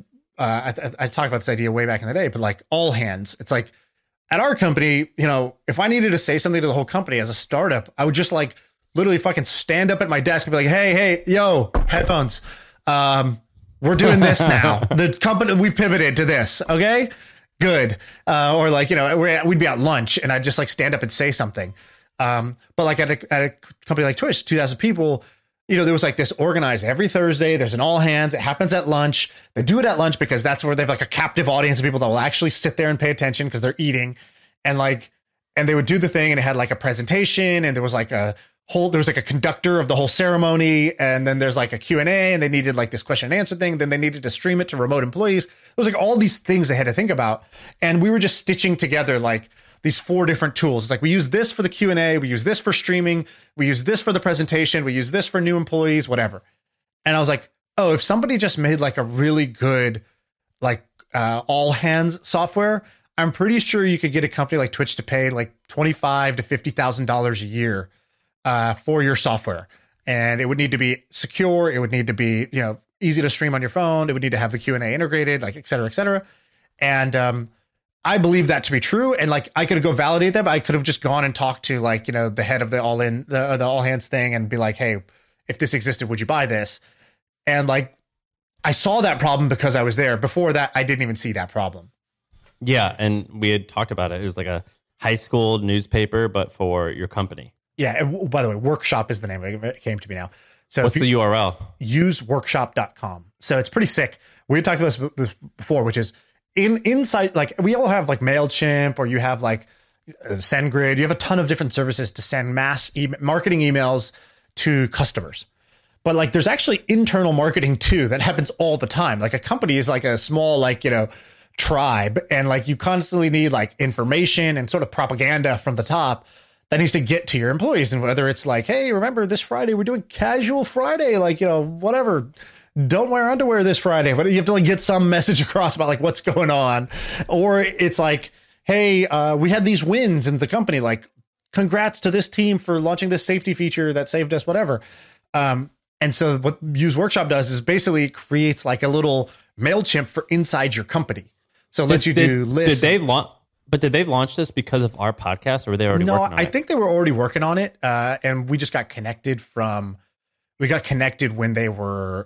S2: I talked about this idea way back in the day, but like all hands, it's like at our company, you know, if I needed to say something to the whole company as a startup, I would just like literally fucking stand up at my desk and be like, hey, yo, headphones. We're doing this now. The company, we've pivoted to this. Okay, good. Or like, you know, we'd be at lunch and I'd just like stand up and say something. But like at a company like Twitch, 2,000 people, you know, there was like this organized every Thursday. There's an all hands. It happens at lunch. They do it at lunch because that's where they have like a captive audience of people that will actually sit there and pay attention because they're eating. And they would do the thing, and it had like a presentation, and there was like a conductor of the whole ceremony. And then there's like a Q&A, and they needed like this question and answer thing. Then they needed to stream it to remote employees. There was like all these things they had to think about. And we were just stitching together like these 4 different tools. It's like, we use this for the Q&A, we use this for streaming, we use this for the presentation, we use this for new employees, whatever. And I was like, oh, if somebody just made like a really good, like all hands software, I'm pretty sure you could get a company like Twitch to pay like $25,000 to $50,000 a year for your software. And it would need to be secure. It would need to be, you know, easy to stream on your phone. It would need to have the Q&A integrated, like et cetera, et cetera. And I believe that to be true. And like, I could go validate that, but I could have just gone and talked to like, you know, the head of the all hands thing and be like, hey, if this existed, would you buy this? And like, I saw that problem because I was there. Before that, I didn't even see that problem.
S1: Yeah. And we had talked about it. It was like a high school newspaper, but for your company.
S2: Yeah. And by the way, Workshop is the name. It came to me now. So
S1: what's the URL?
S2: Useworkshop.com. So it's pretty sick. We had talked about this before, which is inside, like we all have like MailChimp, or you have like SendGrid. You have a ton of different services to send mass marketing emails to customers. But like, there's actually internal marketing too that happens all the time. Like a company is like a small, like, you know, tribe, and like you constantly need like information and sort of propaganda from the top that needs to get to your employees. And whether it's like, hey, remember this Friday, we're doing casual Friday, like, you know, whatever, don't wear underwear this Friday, but you have to like get some message across about like what's going on. Or it's like, hey, we had these wins in the company, like congrats to this team for launching this safety feature that saved us, whatever. And so what Use Workshop does is basically creates like a little MailChimp for inside your company. So it lets you do lists.
S1: Did they launch this because of our podcast, or were they already working on it?
S2: No, I think they were already working on it. And we just got connected when they were,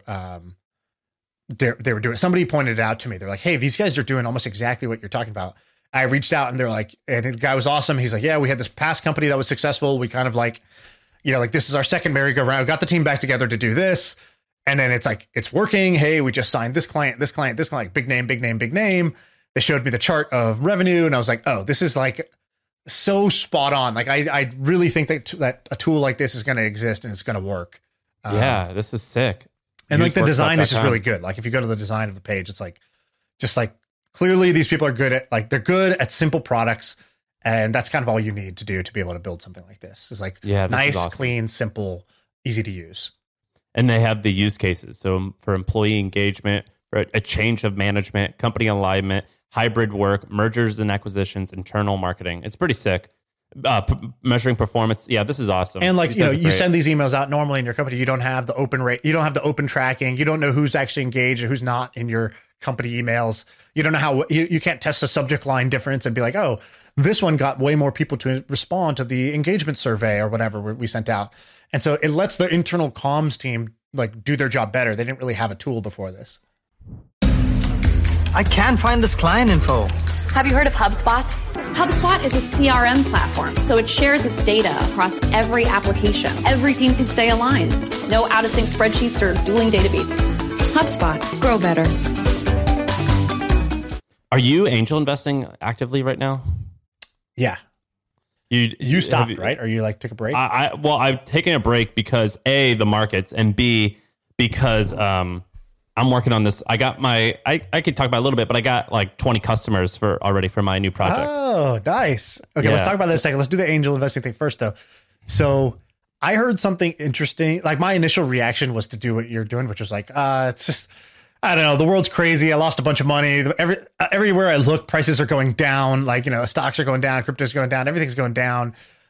S2: they were doing it. Somebody pointed it out to me. They're like, hey, these guys are doing almost exactly what you're talking about. I reached out and they're like, and the guy was awesome. He's like, yeah, we had this past company that was successful. We kind of like, you know, like this is our second merry-go-round. We got the team back together to do this. And then it's like, it's working. Hey, we just signed this client, big name. They showed me the chart of revenue, and I was like, oh, this is like so spot on. Like I really think that a tool like this is going to exist and it's going to work.
S1: Yeah, this is sick.
S2: And like the design is just really good. Like if you go to the design of the page, it's like, just like clearly these people are good at, like, they're good at simple products. And that's kind of all you need to do to be able to build something like this. Is like nice, awesome, clean, simple, easy to use.
S1: And they have the use cases. So for employee engagement, for a change of management, company alignment, hybrid work, mergers and acquisitions, internal marketing. It's pretty sick. Measuring performance. Yeah, this is awesome.
S2: And like, you know, you send these emails out normally in your company. You don't have the open rate. You don't have the open tracking. You don't know who's actually engaged and who's not in your company emails. You don't know how, you can't test the subject line difference and be like, oh, this one got way more people to respond to the engagement survey or whatever we sent out. And so it lets the internal comms team like do their job better. They didn't really have a tool before this.
S3: I can't find this client info.
S4: Have you heard of HubSpot? HubSpot is a CRM platform, so it shares its data across every application. Every team can stay aligned. No out-of-sync spreadsheets or dueling databases. HubSpot. Grow better.
S1: Are you angel investing actively right now?
S2: Yeah. You stopped, right? Or you like took a break?
S1: Well, I've taken a break because A, the markets, and B, because I'm working on this. I got I could talk about it a little bit, but I got like 20 customers already for my new project.
S2: Oh, nice. Okay, let's talk about that in a second. Let's do the angel investing thing first, though. So I heard something interesting. Like my initial reaction was to do what you're doing, which was like, it's just, I don't know. The world's crazy. I lost a bunch of money. Everywhere I look, prices are going down. Like, stocks are going down, crypto's going down, everything's going down.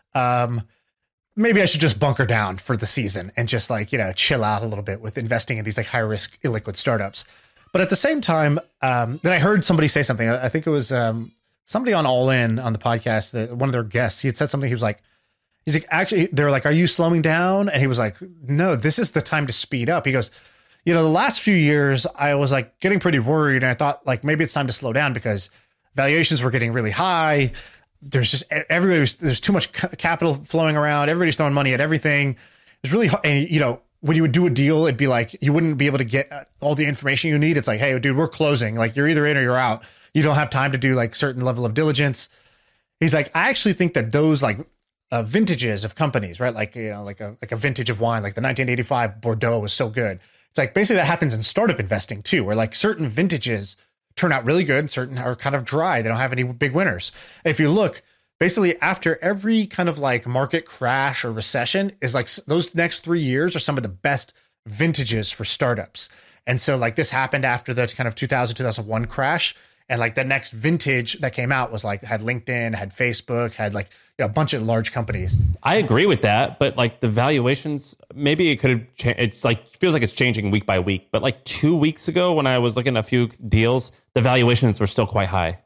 S2: Maybe I should just bunker down for the season and just like, chill out a little bit with investing in these like high risk, illiquid startups. But at the same time, then I heard somebody say something. I think it was somebody on All In on the podcast, one of their guests. He had said something. He's like, actually, they're like, are you slowing down? And he was like, no, this is the time to speed up. He goes, the last few years I was like getting pretty worried. And I thought like, maybe it's time to slow down because valuations were getting really high. There's just there's too much capital flowing around. Everybody's throwing money at everything. It's really, and when you would do a deal, it'd be like, you wouldn't be able to get all the information you need. It's like, hey, dude, we're closing. Like you're either in or you're out. You don't have time to do like certain level of diligence. He's like, I actually think that those like vintages of companies, right? Like, like a vintage of wine, like the 1985 Bordeaux was so good. It's like basically that happens in startup investing too, where like certain vintages turn out really good. Certain are kind of dry. They don't have any big winners. If you look, basically after every kind of like market crash or recession is like those next 3 years are some of the best vintages for startups. And so like this happened after the kind of 2001 crash. And like the next vintage that came out was like had LinkedIn, had Facebook, had like a bunch of large companies.
S1: I agree with that, but like the valuations, maybe it could have changed. It's like feels like it's changing week by week. But like 2 weeks ago, when I was looking at a few deals, the valuations were still quite high.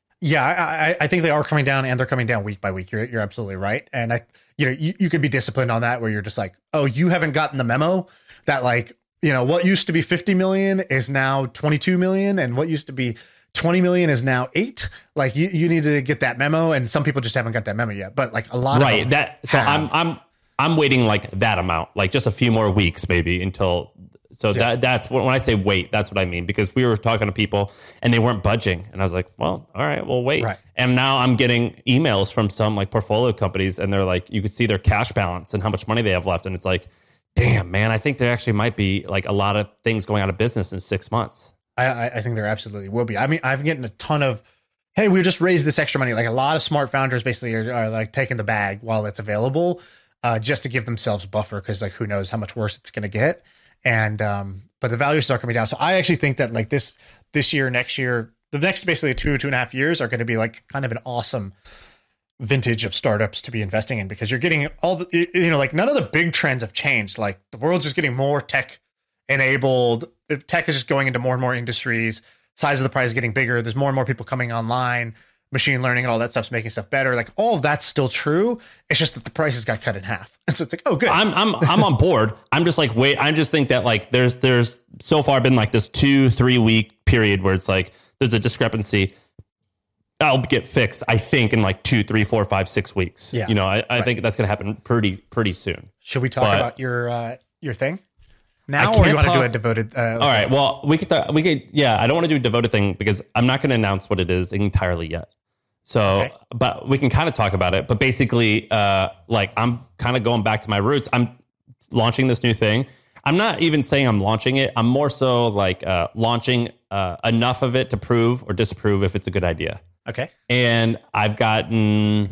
S2: Yeah, I think they are coming down, and they're coming down week by week. You're absolutely right, and you could be disciplined on that, where you're just like, oh, you haven't gotten the memo that like what used to be 50 million is now 22 million, and what used to be 20 million is now 8. Like you need to get that memo, and some people just haven't got that memo yet. But like a lot of them have.
S1: I'm waiting like that amount, like just a few more weeks maybe until. So that's when I say wait, that's what I mean, because we were talking to people and they weren't budging, and I was like, well, all right, we'll wait. Right. And now I'm getting emails from some like portfolio companies, and they're like, you could see their cash balance and how much money they have left, and it's like, damn, man, I think there actually might be like a lot of things going out of business in 6 months.
S2: I think there absolutely will be. I mean, I've getting a ton of, hey, we just raised this extra money. Like a lot of smart founders basically are like taking the bag while it's available, just to give themselves buffer, because like who knows how much worse it's going to get. And but the values are coming down. So I actually think that like this year, next year, the next basically 2.5 years are going to be like kind of an awesome vintage of startups to be investing in, because you're getting all the, like none of the big trends have changed. Like the world's just getting more tech enabled. Tech is just going into more and more industries. Size of the prize is getting bigger. There's more and more people coming online. Machine learning and all that stuff's making stuff better. Like all of that's still true. It's just that the prices got cut in half. And so it's like, oh, good.
S1: I'm on board. I'm just like, wait. I just think that like there's so far been like this 2-3 week period where it's like there's a discrepancy. That'll get fixed, I think, in like 2, 3, 4, 5, 6 weeks. Yeah. I think that's gonna happen pretty soon.
S2: Should we talk about your thing now, or you want to do a devoted?
S1: All right. Well, we could. Yeah, I don't want to do a devoted thing because I'm not going to announce what it is entirely yet. So, okay. But we can kind of talk about it. But basically, like I'm kind of going back to my roots. I'm launching this new thing. I'm not even saying I'm launching it. I'm more so like launching enough of it to prove or disapprove if it's a good idea.
S2: Okay.
S1: And I've gotten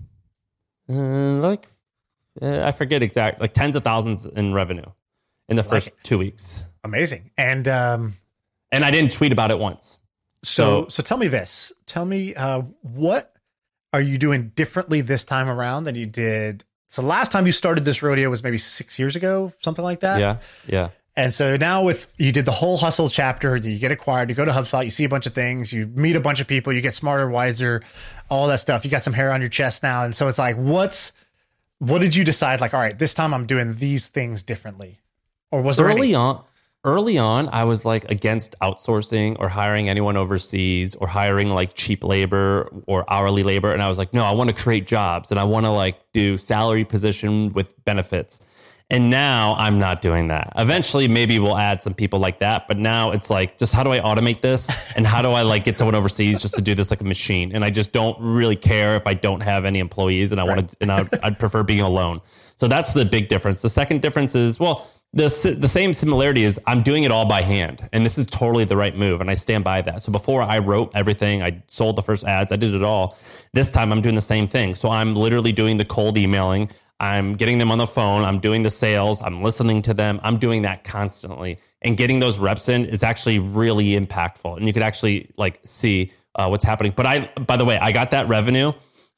S1: I forget exact, like tens of thousands in revenue in the first 2 weeks.
S2: Amazing. And
S1: I didn't tweet about it once.
S2: So tell me this. Tell me what are you doing differently this time around than you did? So last time you started this rodeo was maybe 6 years ago, something like that.
S1: Yeah.
S2: And so now you did the whole hustle chapter, you get acquired, you go to HubSpot, you see a bunch of things, you meet a bunch of people, you get smarter, wiser, all that stuff. You got some hair on your chest now. And so it's like, what did you decide? Like, all right, this time I'm doing these things differently. Or was there
S1: Early on, I was like against outsourcing or hiring anyone overseas or hiring like cheap labor or hourly labor. And I was like, no, I want to create jobs and I want to like do salary position with benefits. And now I'm not doing that. Eventually, maybe we'll add some people like that. But now it's like, just how do I automate this? And how do I like get someone overseas just to do this like a machine? And I just don't really care if I don't have any employees and I want to, and I'd prefer being alone. So that's the big difference. The second difference is, well, the same similarity is I'm doing it all by hand, and this is totally the right move, and I stand by that. So before I wrote everything, I sold the first ads, I did it all. This time I'm doing the same thing. So I'm literally doing the cold emailing. I'm getting them on the phone. I'm doing the sales. I'm listening to them. I'm doing that constantly, and getting those reps in is actually really impactful. And you could actually like see what's happening. But by the way, I got that revenue.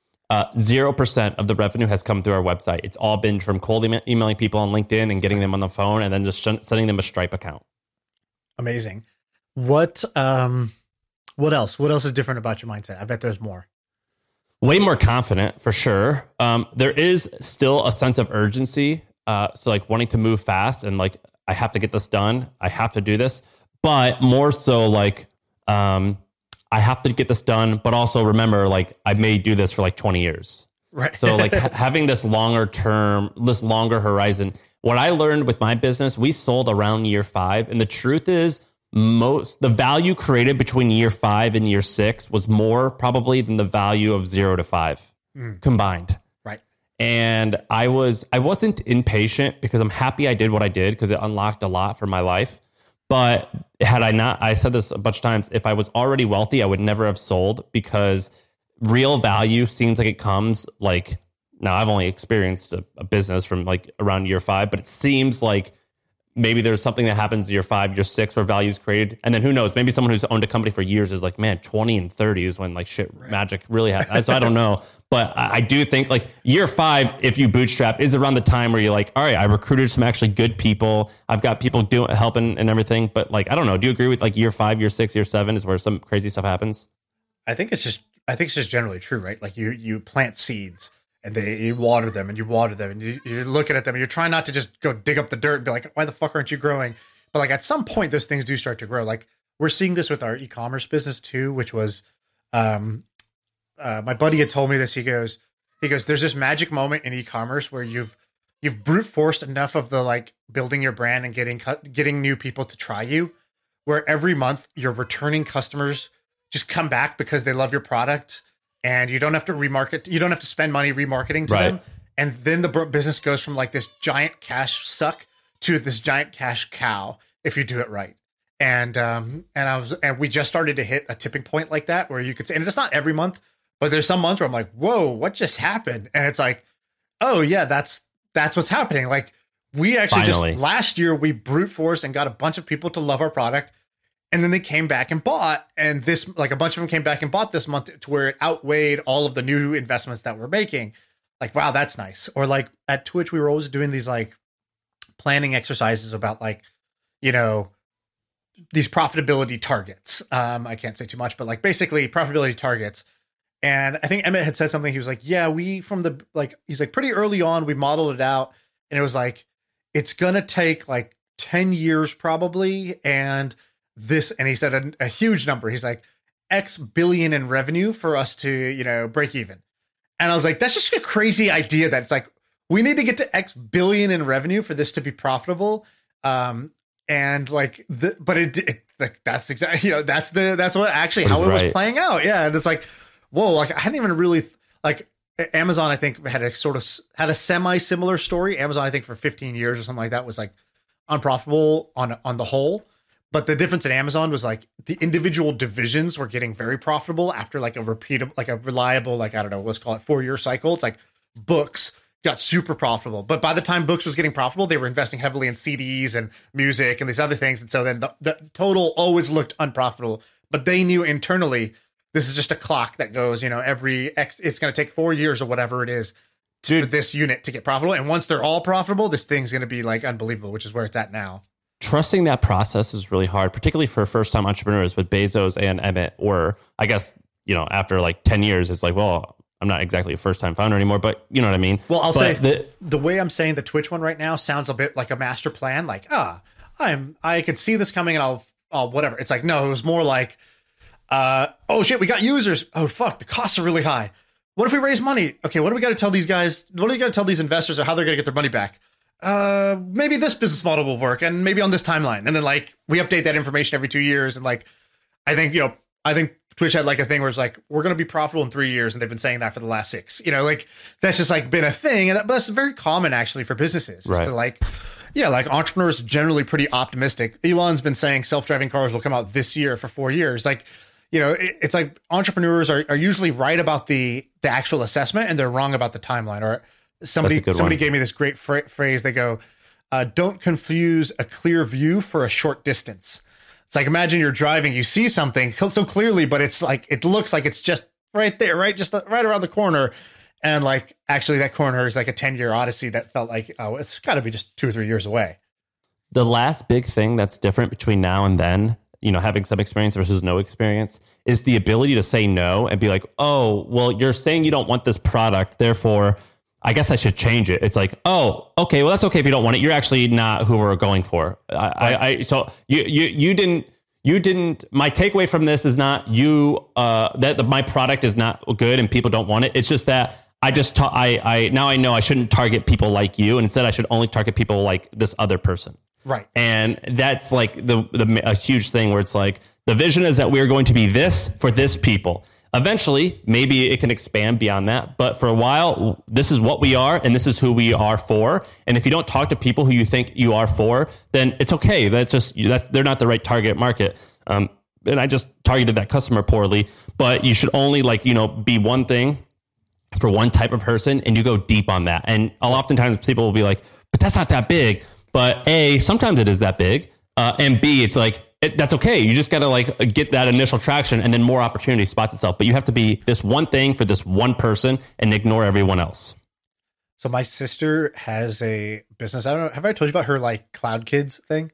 S1: 0% of the revenue has come through our website. It's all been from cold emailing people on LinkedIn and getting them on the phone, and then just sending them a Stripe account.
S2: Amazing. What else? What else is different about your mindset? I bet there's more.
S1: Way more confident, for sure. There is still a sense of urgency. So like wanting to move fast and like, I have to get this done. I have to do this, but more so like, I have to get this done, but also remember, like, I may do this for like 20 years.
S2: Right.
S1: So like having this longer horizon. What I learned with my business, we sold around year 5. And the truth is the value created between year 5 and year 6 was more probably than the value of 0 to 5 combined.
S2: Right.
S1: And I wasn't impatient because I'm happy I did what I did because it unlocked a lot for my life. But had I not, I said this a bunch of times, if I was already wealthy, I would never have sold, because real value seems like it comes like, now I've only experienced a business from like around year 5, but it seems like maybe there's something that happens year 5, year 6 where value is created. And then who knows, maybe someone who's owned a company for years is like, man, 20 and 30 is when like shit magic really happens. So I don't know. But I do think like year 5, if you bootstrap, is around the time where you're like, all right, I recruited some actually good people. I've got people helping and everything. But like, I don't know. Do you agree with like year 5, year 6, year 7 is where some crazy stuff happens?
S2: I think it's just generally true, right? Like you plant seeds and you water them and you're looking at them and you're trying not to just go dig up the dirt and be like, why the fuck aren't you growing? But like at some point, those things do start to grow. Like we're seeing this with our e-commerce business too, which was, my buddy had told me this. He goes, there's this magic moment in e-commerce where you've brute forced enough of the like building your brand and getting new people to try you, where every month your returning customers just come back because they love your product. And you don't have to remarket. You don't have to spend money remarketing to them. And then the business goes from like this giant cash suck to this giant cash cow if you do it right. And we just started to hit a tipping point like that where you could say, and it's not every month, but there's some months where I'm like, whoa, what just happened? And it's like, oh yeah, that's what's happening. Like we actually just last year we brute forced and got a bunch of people to love our product. And then they came back and bought, and this, like a bunch of them came back and bought this month to where it outweighed all of the new investments that we're making. Like, wow, that's nice. Or like at Twitch, we were always doing these like planning exercises about like, you know, these profitability targets. I can't say too much, but like basically profitability targets. And I think Emmett had said something. He was like, yeah, he's like pretty early on, we modeled it out. And it was like, it's going to take like 10 years probably. And he said a huge number. He's like X billion in revenue for us to, you know, break even. And I was like, that's just a crazy idea that it's like, we need to get to X billion in revenue for this to be profitable. And like, like that's exactly, you know, that's what actually how it was playing out. Yeah. And it's like, whoa, like I hadn't even really like Amazon, I think had a semi-similar story. Amazon, I think for 15 years or something like that was like unprofitable on the whole. But the difference in Amazon was like the individual divisions were getting very profitable after like a reliable, like, I don't know, let's call it 4-year cycle. It's like books got super profitable. But by the time books was getting profitable, they were investing heavily in CDs and music and these other things. And so then the total always looked unprofitable. But they knew internally, this is just a clock that goes, you know, it's going to take 4 years or whatever it is for this unit to get profitable. And once they're all profitable, this thing's going to be like unbelievable, which is where it's at now.
S1: Trusting that process is really hard, particularly for first-time entrepreneurs. What Bezos and Emmett were, I guess, you know, after like 10 years, it's like, well, I'm not exactly a first-time founder anymore, but you know what I mean?
S2: Well, I'll say the way I'm saying the Twitch one right now sounds a bit like a master plan. Like, I can see this coming and I'll whatever. It's like, no, it was more like, oh shit, we got users. Oh fuck, the costs are really high. What if we raise money? Okay, what do we got to tell these guys? What do we got to tell these investors or how they're going to get their money back? Maybe this business model will work and maybe on this timeline. And then like we update that information every 2 years. And like, I think Twitch had like a thing where it's like, we're going to be profitable in 3 years. And they've been saying that for the last 6, you know, like that's just like been a thing. And that's very common actually for businesses is to like, Yeah, like entrepreneurs are generally pretty optimistic. Elon's been saying self-driving cars will come out this year for 4 years. Like, it's like entrepreneurs are usually right about the actual assessment and they're wrong about the timeline. Or somebody gave me this great phrase. They go, don't confuse a clear view for a short distance. It's like, imagine you're driving, you see something so clearly, but it's like, it looks like it's just right there, right? Just right around the corner. And like, actually that corner is like a 10-year odyssey that felt like, oh, it's got to be just 2 or 3 years away.
S1: The last big thing that's different between now and then, having some experience versus no experience, is the ability to say no and be like, oh, well, you're saying you don't want this product, therefore I guess I should change it. It's like, oh, okay, well, that's okay if you don't want it. You're actually not who we're going for. So you didn't. My takeaway from this is not that my product is not good and people don't want it. It's just that now I know I shouldn't target people like you, and instead I should only target people like this other person.
S2: Right.
S1: And that's like a huge thing where it's like the vision is that we're going to be this for this people. Eventually, maybe it can expand beyond that. But for a while, this is what we are and this is who we are for. And if you don't talk to people who you think you are for, then it's okay. They're not the right target market. And I just targeted that customer poorly. But you should only be one thing for one type of person, and you go deep on that. And oftentimes people will be like, but that's not that big. But A, sometimes it is that big. And B, it's like, that's okay. You just got to get that initial traction, and then more opportunity spots itself. But you have to be this one thing for this one person and ignore everyone else.
S2: So my sister has a business. I don't know. Have I told you about her Cloud Kids thing?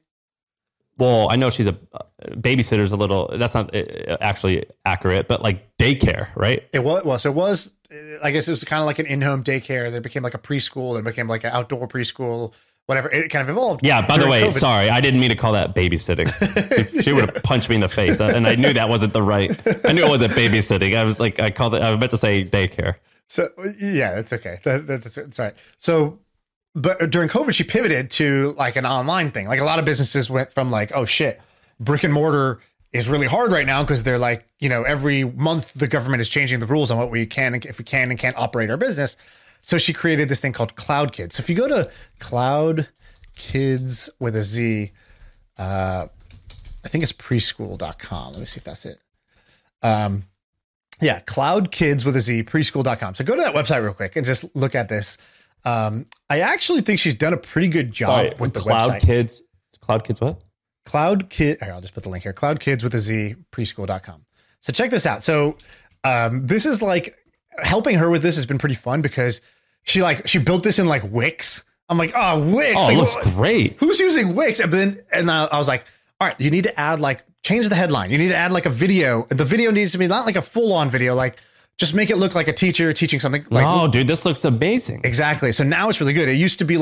S1: Well, I know she's a babysitter's a little, that's not actually accurate, but daycare, right?
S2: It was, I guess it was kind of like an in-home daycare. Then it became like a preschool and became like an outdoor preschool. Whatever, it kind of evolved.
S1: Yeah, by the way, COVID. Sorry, I didn't mean to call that babysitting. She would have punched me in the face, and I knew that wasn't the right. I knew it wasn't babysitting. I was meant to say daycare.
S2: So yeah, that's okay. That's right. So, but during COVID, she pivoted to an online thing. A lot of businesses went from oh shit, brick and mortar is really hard right now because they're every month the government is changing the rules on what we can and if we can and can't operate our business. So she created this thing called Cloud Kids. So if you go to Cloud Kids with a Z, I think it's preschool.com. Let me see if that's it. Yeah, Cloud Kids with a Z, preschool.com. So go to that website real quick and just look at this. I actually think she's done a pretty good job with the
S1: Cloud
S2: website.
S1: Kids. Cloud Kids what?
S2: Cloud Kid. I'll just put the link here. Cloud Kids with a Z, preschool.com. So check this out. So this is helping her with this has been pretty fun because she built this in Wix. I'm like, oh, Wix.
S1: Oh, it looks great.
S2: Who's using Wix? And I was like, all right, you need to add change the headline. You need to add a video. The video needs to be not a full on video. Just make it look like a teacher teaching something.
S1: Oh, dude, this looks amazing.
S2: Exactly. So now it's really good. It used to be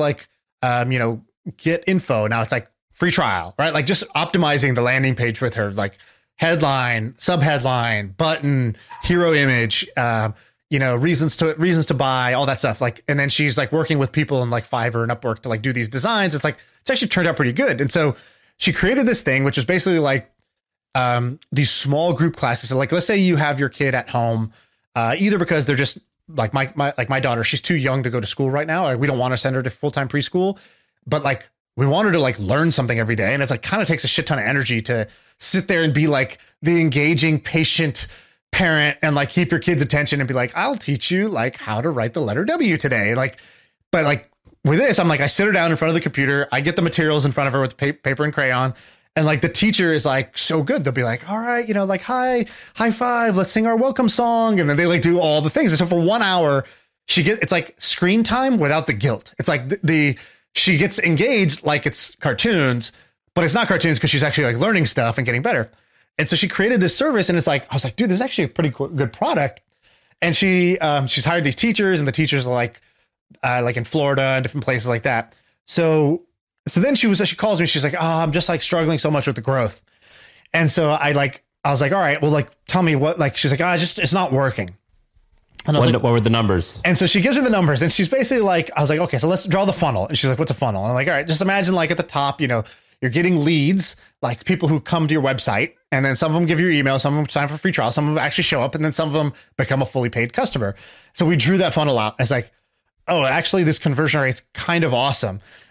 S2: get info. Now it's free trial, right? Just optimizing the landing page with her, headline, subheadline, button, hero image, reasons to buy, all that stuff. And then she's working with people in Fiverr and Upwork to do these designs. It's it's actually turned out pretty good. And so she created this thing, which is basically these small group classes. So let's say you have your kid at home, either because they're just my daughter, she's too young to go to school right now. We don't want to send her to full-time preschool, but we want her to learn something every day. And it's kind of takes a shit ton of energy to sit there and be the engaging, patient parent and keep your kid's attention and be I'll teach you how to write the letter W today. But with this, I'm I sit her down in front of the computer. I get the materials in front of her with paper and crayon. And the teacher is so good. They'll be all right, hi, high five. Let's sing our welcome song. And then they do all the things. And so for 1 hour, it's screen time without the guilt. It's she gets engaged it's cartoons, but it's not cartoons because she's actually like learning stuff and getting better. And so she created this service, and it's like, I was like, dude, this is actually a pretty good product. And she's hired these teachers, and the teachers are like in Florida and different places like that. So then she calls me, she's like, oh, I'm just like struggling so much with the growth. And so I was like, all right, well, like, tell me what, like, she's like, it's not working. And I was
S1: what were the numbers?
S2: And so she gives me the numbers, and she's basically like, I was like, okay, so let's draw the funnel. And she's like, what's a funnel? And I'm like, all right, just imagine like at the top, you're getting leads, like people who come to your website, and then some of them give you your email, some of them sign for free trial, some of them actually show up, and then some of them become a fully paid customer. So we drew that funnel out. It's like, oh, actually this conversion rate's kind of awesome.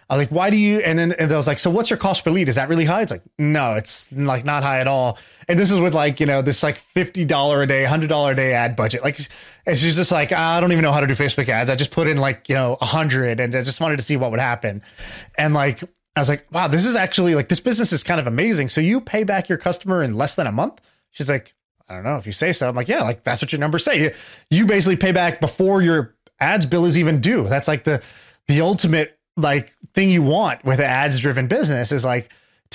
S2: I was like, why do you, and I was like, so what's your cost per lead? Is that really high? It's like, no, it's like not high at all. And this is with like, this like $50 a day, $100 a day ad budget. Like, and she's just like, I don't even know how to do Facebook ads. I just put in like, 100 and I just wanted to see what would happen. And like, I was like, wow, this is actually like, this business is kind of amazing. So you pay back your customer in less than a month? She's like, I don't know if you say so. I'm like, yeah, like that's what your numbers say. You basically pay back before your ads bill is even due. That's like the ultimate like thing you want with an ads driven business is like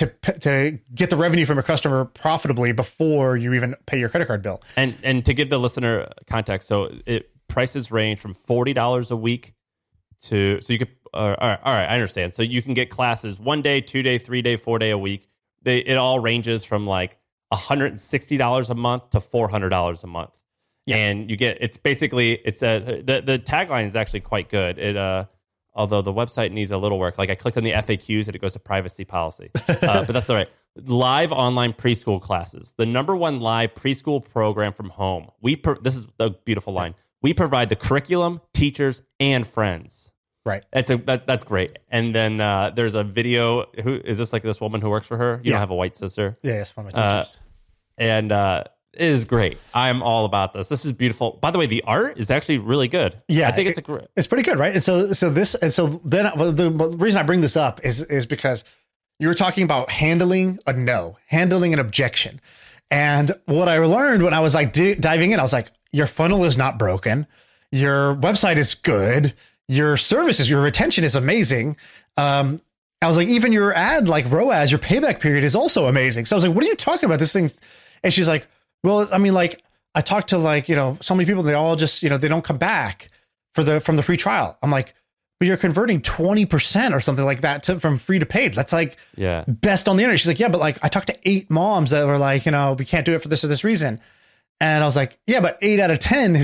S2: to get the revenue from your customer profitably before you even pay your credit card bill.
S1: And to give the listener context, so prices range from $40 a week to, so you could, all right, I understand. So you can get classes 1 day, 2 day, 3 day, 4 day a week. It all ranges from like $160 a month to $400 a month. Yeah. And you get, it's basically, the tagline is actually quite good. Although the website needs a little work. Like I clicked on the FAQs and it goes to privacy policy. But that's all right. Live online preschool classes. The #1 live preschool program from home. This is a beautiful line. We provide the curriculum, teachers, and friends.
S2: Right.
S1: That's great. And then there's a video. Who is this? Like this woman who works for her? You don't have a white sister?
S2: Yeah, it's one of my teachers.
S1: And it is great. I'm all about this. This is beautiful. By the way, the art is actually really good.
S2: Yeah,
S1: I think
S2: it's pretty good, right? And so then the reason I bring this up is because you were talking about handling a no, handling an objection, and what I learned when I was like diving in, I was like, your funnel is not broken, your website is good, your services, your retention is amazing. I was like, even your ad, like ROAS, your payback period is also amazing. So I was like, what are you talking about? This thing, and she's like, well, I mean, like I talked to like, so many people, they all just, they don't come back from the free trial. I'm like, but you're converting 20% or something like that from free to paid. That's like best on the internet. She's like, yeah, but like I talked to 8 moms that were like, we can't do it for this or this reason. And I was like, yeah, but 8 out of 10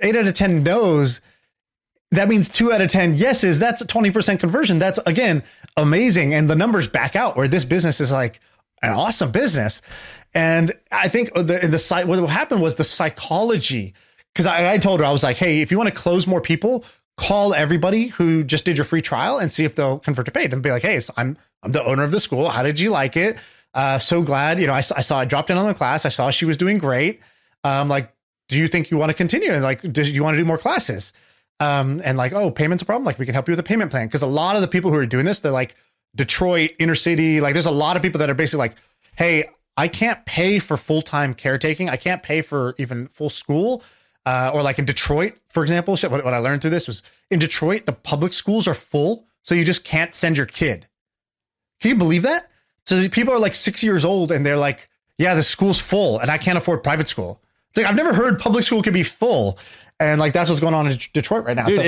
S2: no's. That means 2 out of 10 yeses. That's a 20% conversion. That's again, amazing. And the numbers back out where this business is like an awesome business. And I think in the site, what happened was the psychology, because I told her, I was like, hey, if you want to close more people, call everybody who just did your free trial and see if they'll convert to paid, and be like, hey, I'm the owner of the school. How did you like it? So glad, I saw I dropped in on the class. I saw she was doing great. Like, do you think you want to continue? And like, do you want to do more classes? And like, oh, payment's a problem. Like we can help you with a payment plan. Cause a lot of the people who are doing this, they're like Detroit, inner city. Like there's a lot of people that are basically like, hey, I can't pay for full-time caretaking. I can't pay for even full school. Or like in Detroit, for example, what I learned through this was in Detroit, the public schools are full. So you just can't send your kid. Can you believe that? So people are like 6 years old and they're like, yeah, the school's full and I can't afford private school. It's like, I've never heard public school could be full. And like, that's what's going on in Detroit right now.
S1: Dude,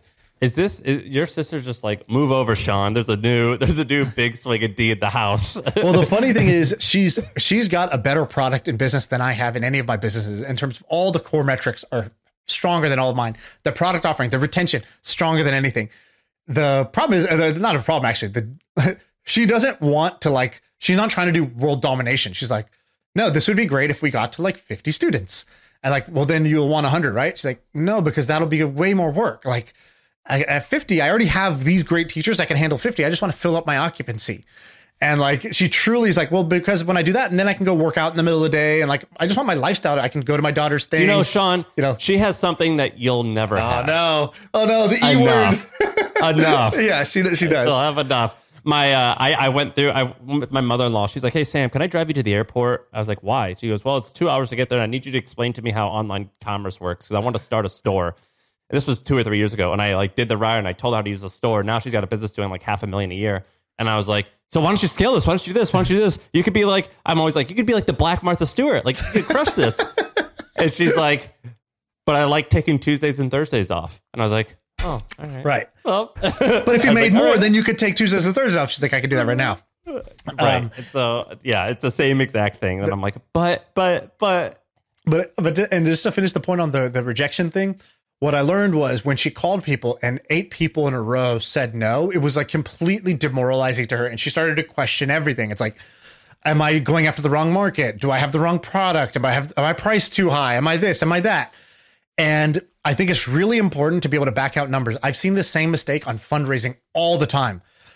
S1: is your sister's just like, move over, Sean. There's a new big swing of D at the house.
S2: Well, the funny thing is she's got a better product in business than I have in any of my businesses. In terms of all the core metrics are stronger than all of mine. The product offering, the retention, stronger than anything. The problem is not a problem, actually. She doesn't want to like, she's not trying to do world domination. She's like, no, this would be great if we got to like 50 students. And like, well, then you'll want 100, right? She's like, no, because that'll be way more work. Like, at 50, I already have these great teachers that can handle 50. I just want to fill up my occupancy. And like, she truly is like, well, because when I do that, and then I can go work out in the middle of the day. And like, I just want my lifestyle. I can go to my daughter's thing.
S1: Sean, she has something that you'll never have.
S2: Oh no. The E word.
S1: Enough.
S2: Yeah, she does.
S1: She'll have enough. I went with my mother-in-law. She's like, hey, Sam, can I drive you to the airport? I was like, why? She goes, well, it's 2 hours to get there. And I need you to explain to me how online commerce works because I want to start a store. And this was 2 or 3 years ago. And I like did the ride and I told her how to use the store. Now she's got a business doing like $500,000 a year. And I was like, so why don't you scale this? Why don't you do this? Why don't you do this? You could be like, I'm always like, you could be like the Black Martha Stewart. Like, you could crush this. And she's like, but I like taking Tuesdays and Thursdays off. And I was like, oh, all right.
S2: Right.
S1: Well,
S2: but if you made more, then you could take Tuesdays and Thursdays off. She's like, I could do that right now.
S1: Right. So, yeah, it's the same exact thing. And I'm like, but,
S2: and just to finish the point on the rejection thing, what I learned was when she called people and 8 people in a row said no, it was like completely demoralizing to her. And she started to question everything. It's like, am I going after the wrong market? Do I have the wrong product? Am I priced too high? Am I this? Am I that? And I think it's really important to be able to back out numbers. I've seen the same mistake on fundraising all the time.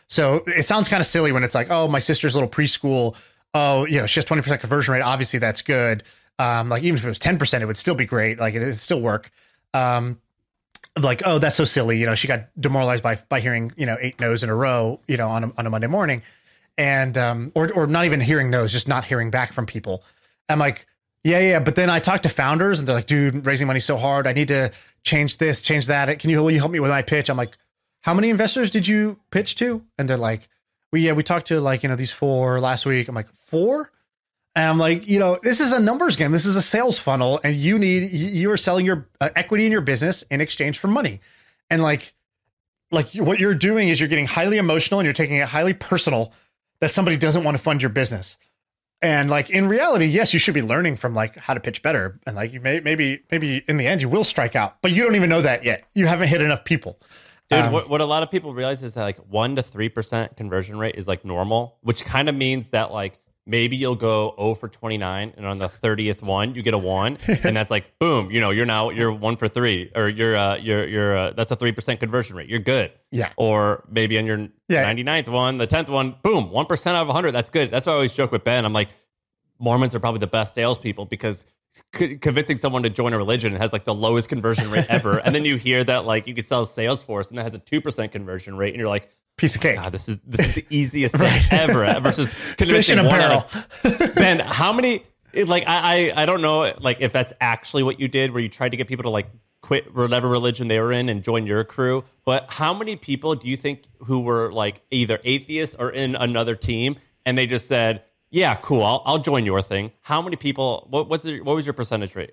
S2: So it sounds kind of silly when it's like, oh, my sister's little preschool. Oh, she has 20% conversion rate. Obviously that's good. Like even if it was 10%, it would still be great. Like it'd still work. Like, oh, that's so silly. She got demoralized by hearing, 8 no's in a row, on a Monday morning. And, or not even hearing no's, just not hearing back from people. I'm like, yeah. But then I talk to founders and they're like, dude, raising money's so hard. I need to change this, change that. Will you help me with my pitch? I'm like, how many investors did you pitch to? And they're like, we talked to like, these 4 last week. I'm like, 4? And I'm like, this is a numbers game. This is a sales funnel, and you are selling your equity in your business in exchange for money. And like what you're doing is you're getting highly emotional and you're taking it highly personal that somebody doesn't want to fund your business. And like in reality, yes, you should be learning from like how to pitch better. And like you maybe in the end you will strike out, but you don't even know that yet. You haven't hit enough people.
S1: Dude, what a lot of people realize is that like 1 to 3% conversion rate is like normal, which kind of means that like maybe you'll go 0 for 29, and on the 30th one, you get a 1, and that's like boom. You're 1 for 3, or you're that's a 3% conversion rate. You're good.
S2: Yeah.
S1: Or maybe on your 99th one, the 10th one, boom, 1% out of 100. That's good. That's what I always joke with Ben. I'm like, Mormons are probably the best salespeople because convincing someone to join a religion has like the lowest conversion rate ever, and then you hear that like you could sell Salesforce and that has a 2% conversion rate, and you're like,
S2: piece of cake.
S1: God, this is the easiest thing ever versus convincing
S2: Fish in a barrel.
S1: Ben, how many? Like I don't know like if that's actually what you did, where you tried to get people to like quit whatever religion they were in and join your crew. But how many people do you think who were like either atheists or in another team, and they just said, "Yeah, cool, I'll join your thing"? How many people? What was your percentage rate?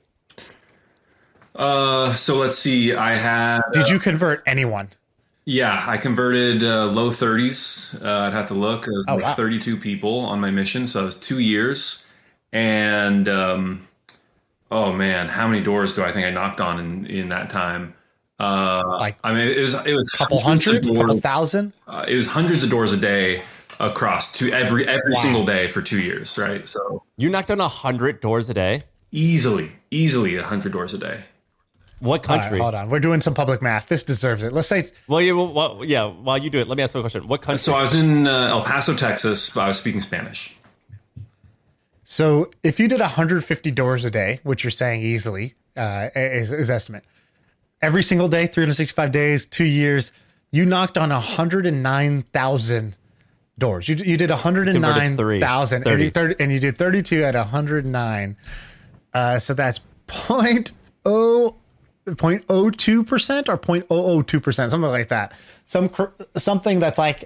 S5: So let's see. I had.
S2: Did you convert anyone?
S5: Yeah, I converted low 30s. I'd have to look. It was 32 people on my mission, so that was 2 years. And oh man, how many doors do I think I knocked on in that time? It was
S2: a couple hundred, a couple thousand.
S5: It was hundreds of doors a day across every single day for 2 years, right? So
S1: you knocked on 100 doors a day,
S5: easily 100 doors a day.
S1: What country?
S2: Hold on. We're doing some public math. This deserves it. Let's say...
S1: While you do it, let me ask you a question. What country?
S5: So I was in El Paso, Texas, but I was speaking Spanish.
S2: So if you did 150 doors a day, which you're saying easily is estimate, every single day, 365 days, 2 years, you knocked on 109,000 doors. You did 109,000 and you did 32 at 109. So that's 0.02% or 0.002%, something like that. Something that's like,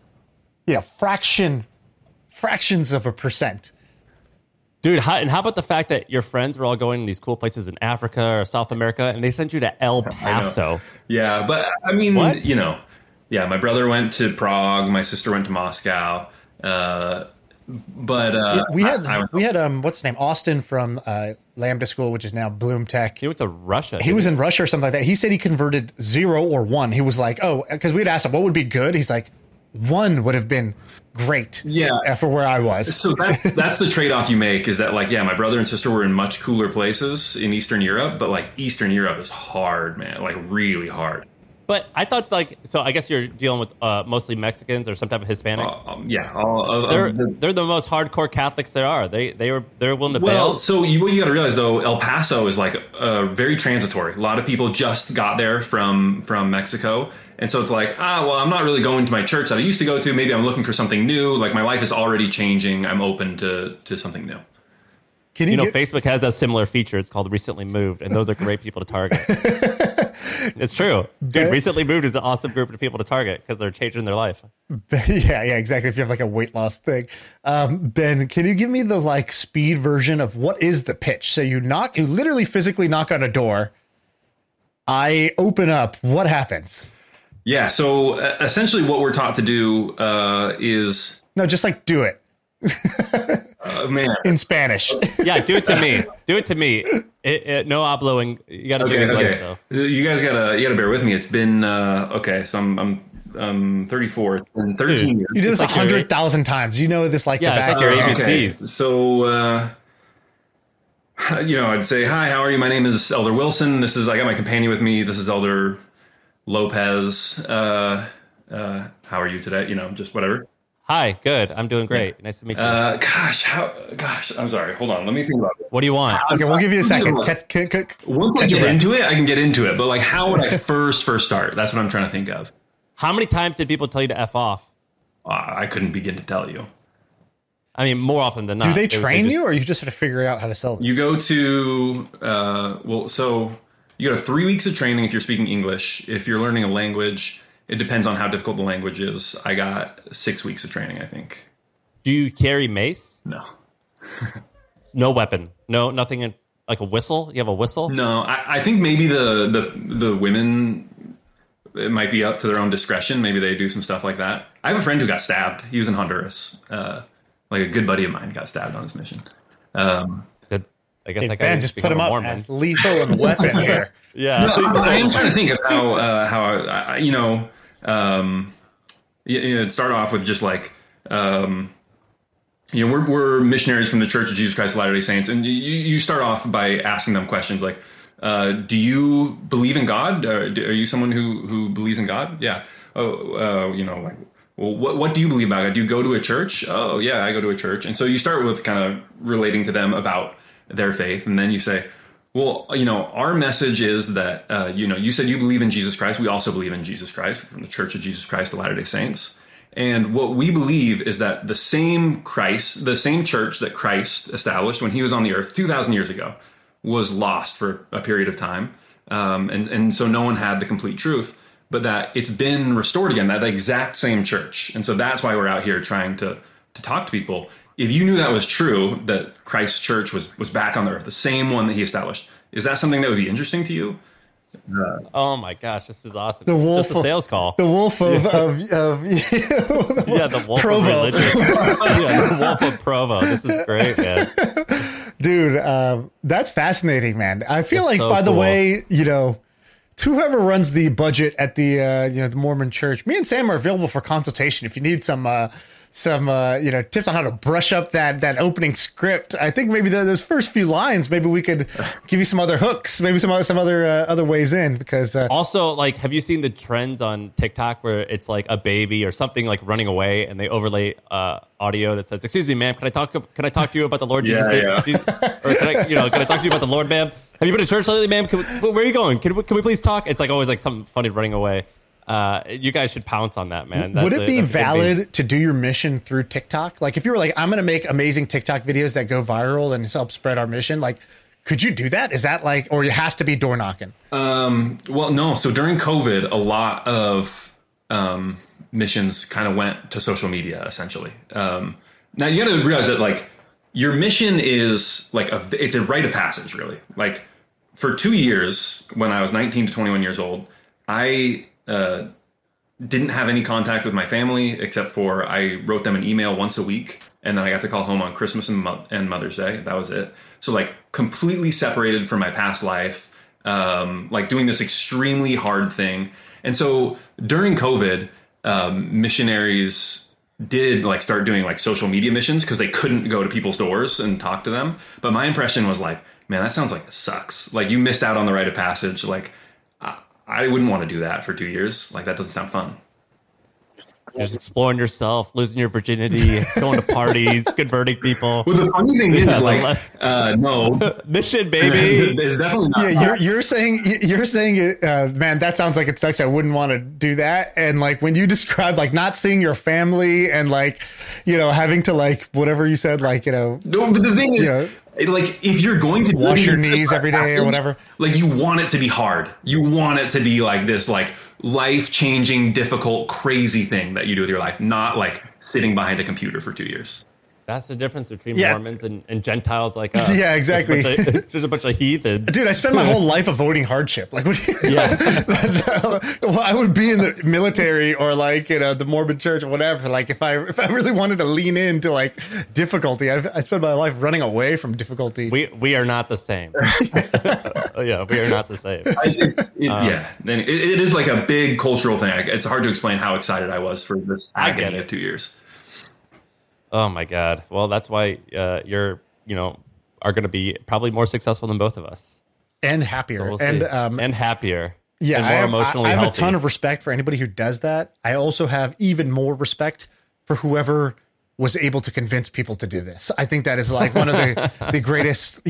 S2: fractions of a percent.
S1: Dude, how about the fact that your friends were all going to these cool places in Africa or South America, and they sent you to El Paso?
S5: Yeah, but I mean,
S1: what?
S5: My brother went to Prague, my sister went to Moscow.
S2: We had what's his name, Austin from Lambda School, which is now Bloom Tech.
S1: He went to Russia.
S2: He was in Russia or something like that. He said he converted 0 or 1. He was like, because we'd asked him what would be good. He's like, 1 would have been great.
S5: Yeah,
S2: for where I was.
S5: So that's the trade-off you make, is that like, my brother and sister were in much cooler places in Eastern Europe, but like Eastern Europe is hard, man, like really hard.
S1: But I thought so I guess you're dealing with mostly Mexicans or some type of Hispanic. They're the most hardcore Catholics there are. They're willing to bail.
S5: So what you got to realize though, El Paso is like very transitory. A lot of people just got there from Mexico, and so it's like, I'm not really going to my church that I used to go to. Maybe I'm looking for something new. Like my life is already changing. I'm open to something new.
S1: Facebook has a similar feature. It's called Recently Moved, and those are great people to target. It's true. Dude, Recently Moved is an awesome group of people to target because they're changing their life.
S2: Yeah, exactly. If you have like a weight loss thing. Ben, can you give me the like speed version of what is the pitch? So you literally physically knock on a door. I open up. What happens?
S5: Yeah. So essentially what we're taught to do is...
S2: No, just like do it.
S5: Man.
S2: In Spanish.
S1: Yeah, do it to me. Do it to me. No hablo. You got to do it.
S5: Okay. So. You guys gotta bear with me. It's been so I'm 34. It's been 13 years.
S2: You do this 100,000 times. You know this like the back
S1: of your ABCs.
S5: Okay. So I'd say, hi, how are you? My name is Elder Wilson. I got my companion with me. This is Elder Lopez. How how are you today? You know, just whatever.
S1: Hi, good. I'm doing great. Nice to meet you.
S5: Gosh, I'm sorry. Hold on. Let me think about this.
S1: What do you want?
S2: Okay, we'll give you a second.
S5: Once I get into it, I can get into it. But like, how would I first start? That's what I'm trying to think of.
S1: How many times did people tell you to F off?
S5: I couldn't begin to tell you.
S1: I mean, more often than not.
S2: Do they train you, or you just have to figure out how to sell this?
S5: You go to, so you go to 3 weeks of training if you're speaking English. If you're learning a language, it depends on how difficult the language is. I got 6 weeks of training, I think.
S1: Do you carry mace?
S5: No.
S1: No weapon? No, nothing in, like a whistle? You have a whistle?
S5: No, I think maybe the women, it might be up to their own discretion. Maybe they do some stuff like that. I have a friend who got stabbed. He was in Honduras. Like a good buddy of mine got stabbed on his mission.
S1: I guess that guy
S2: Ben, just put him up at lethal and weapon here.
S1: Yeah.
S5: No, I am trying to think of how it'd start off with just like, we're missionaries from the Church of Jesus Christ of Latter-day Saints. And you start off by asking them questions like, do you believe in God? Are you someone who believes in God? Yeah. Like, well, what do you believe about God? Do you go to a church? Oh, yeah, I go to a church. And so you start with kind of relating to them about their faith. And then you say, well, our message is that, you said you believe in Jesus Christ. We also believe in Jesus Christ from the Church of Jesus Christ of Latter-day Saints. And what we believe is that the same church that Christ established when he was on the earth 2,000 years ago was lost for a period of time. And so no one had the complete truth. But that it's been restored again, that exact same church. And so that's why we're out here trying to talk to people. If you knew that was true, that Christ's church was back on the earth, the same one that he established, is that something that would be interesting to you?
S1: Oh my gosh, this is awesome.
S2: The wolf,
S1: just a sales call.
S2: The wolf of
S1: the wolf
S2: Provo.
S1: of religion. The wolf of Provo. This is great, man.
S2: Dude, that's fascinating, man. I feel
S1: That's
S2: like,
S1: so
S2: by the
S1: cool.
S2: way, to whoever runs the budget at the the Mormon Church, me and Sam are available for consultation if you need some tips on how to brush up that opening script. I think maybe those first few lines, maybe we could give you some other hooks, maybe some other ways in, because
S1: Also, like, have you seen the trends on TikTok where it's like a baby or something like running away and they overlay audio that says, "Excuse me, ma'am, can I talk to you about the Lord Jesus?" Or can I talk to you about the Lord, ma'am? Have you been to church lately, ma'am? Where are you going? Can we please talk? It's like always like something funny running away. You guys should pounce on that, man.
S2: Would it be valid to do your mission through TikTok? Like, if you were like, I'm going to make amazing TikTok videos that go viral and help spread our mission, like, could you do that? Is that like, or it has to be door knocking?
S5: Well, no. So during COVID, a lot of missions kind of went to social media, essentially. Now you got to realize that like your mission is like it's a rite of passage, really. Like for 2 years, when I was 19 to 21 years old, I didn't have any contact with my family except for I wrote them an email once a week, and then I got to call home on Christmas and Mother's Day. That was it. So like completely separated from my past life, like doing this extremely hard thing. And so during COVID, missionaries did like start doing like social media missions because they couldn't go to people's doors and talk to them. But my impression was like, man, that sounds like it sucks. Like you missed out on the rite of passage. Like I wouldn't want to do that for 2 years. Like that doesn't sound fun.
S1: Just exploring yourself, losing your virginity, going to parties, converting people.
S5: Well, the funny thing is, like, no
S1: mission, baby.
S5: It's definitely not.
S2: Yeah, you're saying, man, that sounds like it sucks. I wouldn't want to do that. And like when you describe like not seeing your family and like, having to like whatever you said, like
S5: No, but the thing is, like if you're going to
S2: wash your knees every day or whatever,
S5: like you want it to be hard. You want it to be like this, like life-changing, difficult, crazy thing that you do with your life, not like sitting behind a computer for 2 years.
S1: That's the difference between Mormons and Gentiles like us.
S2: Yeah, exactly.
S1: There's a bunch of heathens.
S2: Dude, I spent my whole life avoiding hardship. Like, well, I would be in the military or like, the Mormon church or whatever. Like if I really wanted to lean into like difficulty, I spent my life running away from difficulty.
S1: We are not the same. Yeah, we are not the same.
S5: Then it is like a big cultural thing. It's hard to explain how excited I was for this agony of 2 years.
S1: Oh my God. Well, that's why you're, are going to be probably more successful than both of us.
S2: And happier.
S1: So we'll
S2: and
S1: happier.
S2: Yeah,
S1: and more emotionally
S2: I have
S1: healthy.
S2: a ton of respect for anybody who does that. I also have even more respect for whoever was able to convince people to do this. I think that is like one of the greatest,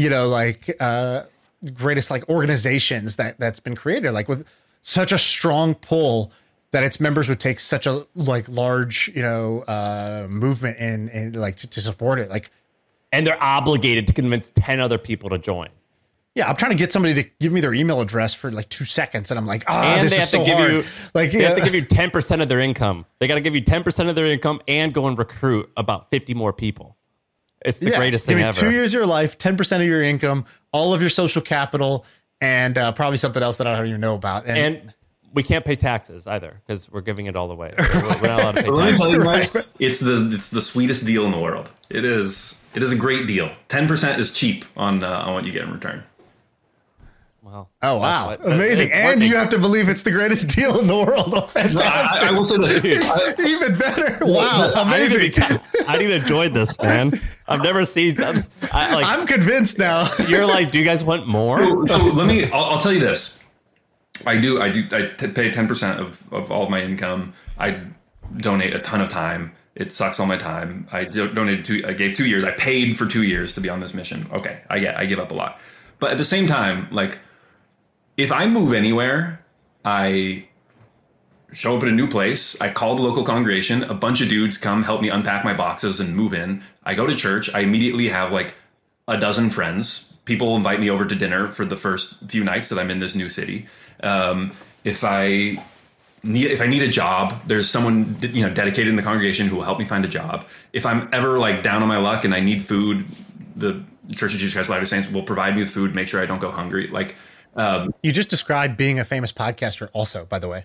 S2: greatest like organizations that's been created, like with such a strong pull that its members would take such a like large, movement in like to support it. Like,
S1: and they're obligated to convince 10 other people to join.
S2: yeah, I'm trying to get somebody to give me their email address for like 2 seconds, and I'm like,
S1: And
S2: this
S1: they
S2: is
S1: have
S2: so
S1: to give
S2: hard.
S1: you they have to give you 10% of their income. They got to give you 10% of their income and go and recruit about 50 more people. It's the greatest thing
S2: give me
S1: ever.
S2: 2 years of your life, 10% of your income, all of your social capital, and probably something else that I don't even know about.
S1: And we can't pay taxes either because we're giving it all away. We're not allowed to pay
S5: Let me
S1: taxes.
S5: tell you guys, it's the sweetest deal in the world. It is a great deal. 10% is cheap on what you get in return.
S1: Wow.
S2: Oh, wow.
S1: That's
S2: Amazing.
S1: it's
S2: And
S1: working.
S2: you have to believe it's the greatest deal in the world. Oh, fantastic.
S5: I will say this.
S2: Even better. Wow. Amazing.
S1: I didn't even enjoy this, man. I've never seen.
S2: I'm convinced now.
S1: You're like, do you guys want more?
S5: So I'll tell you this. I pay 10% of all of my income. I donate a ton of time. It sucks all my time. I gave 2 years. I paid for 2 years to be on this mission. Okay. I give up a lot. But at the same time, like, if I move anywhere, I show up at a new place. I call the local congregation. A bunch of dudes come help me unpack my boxes and move in. I go to church. I immediately have like a dozen friends. People invite me over to dinner for the first few nights that I'm in this new city. If I need a job, there's someone dedicated in the congregation who will help me find a job. If I'm ever like down on my luck and I need food, the Church of Jesus Christ of Latter-day Saints will provide me with food, make sure I don't go hungry. Like,
S2: you just described being a famous podcaster also, by the way.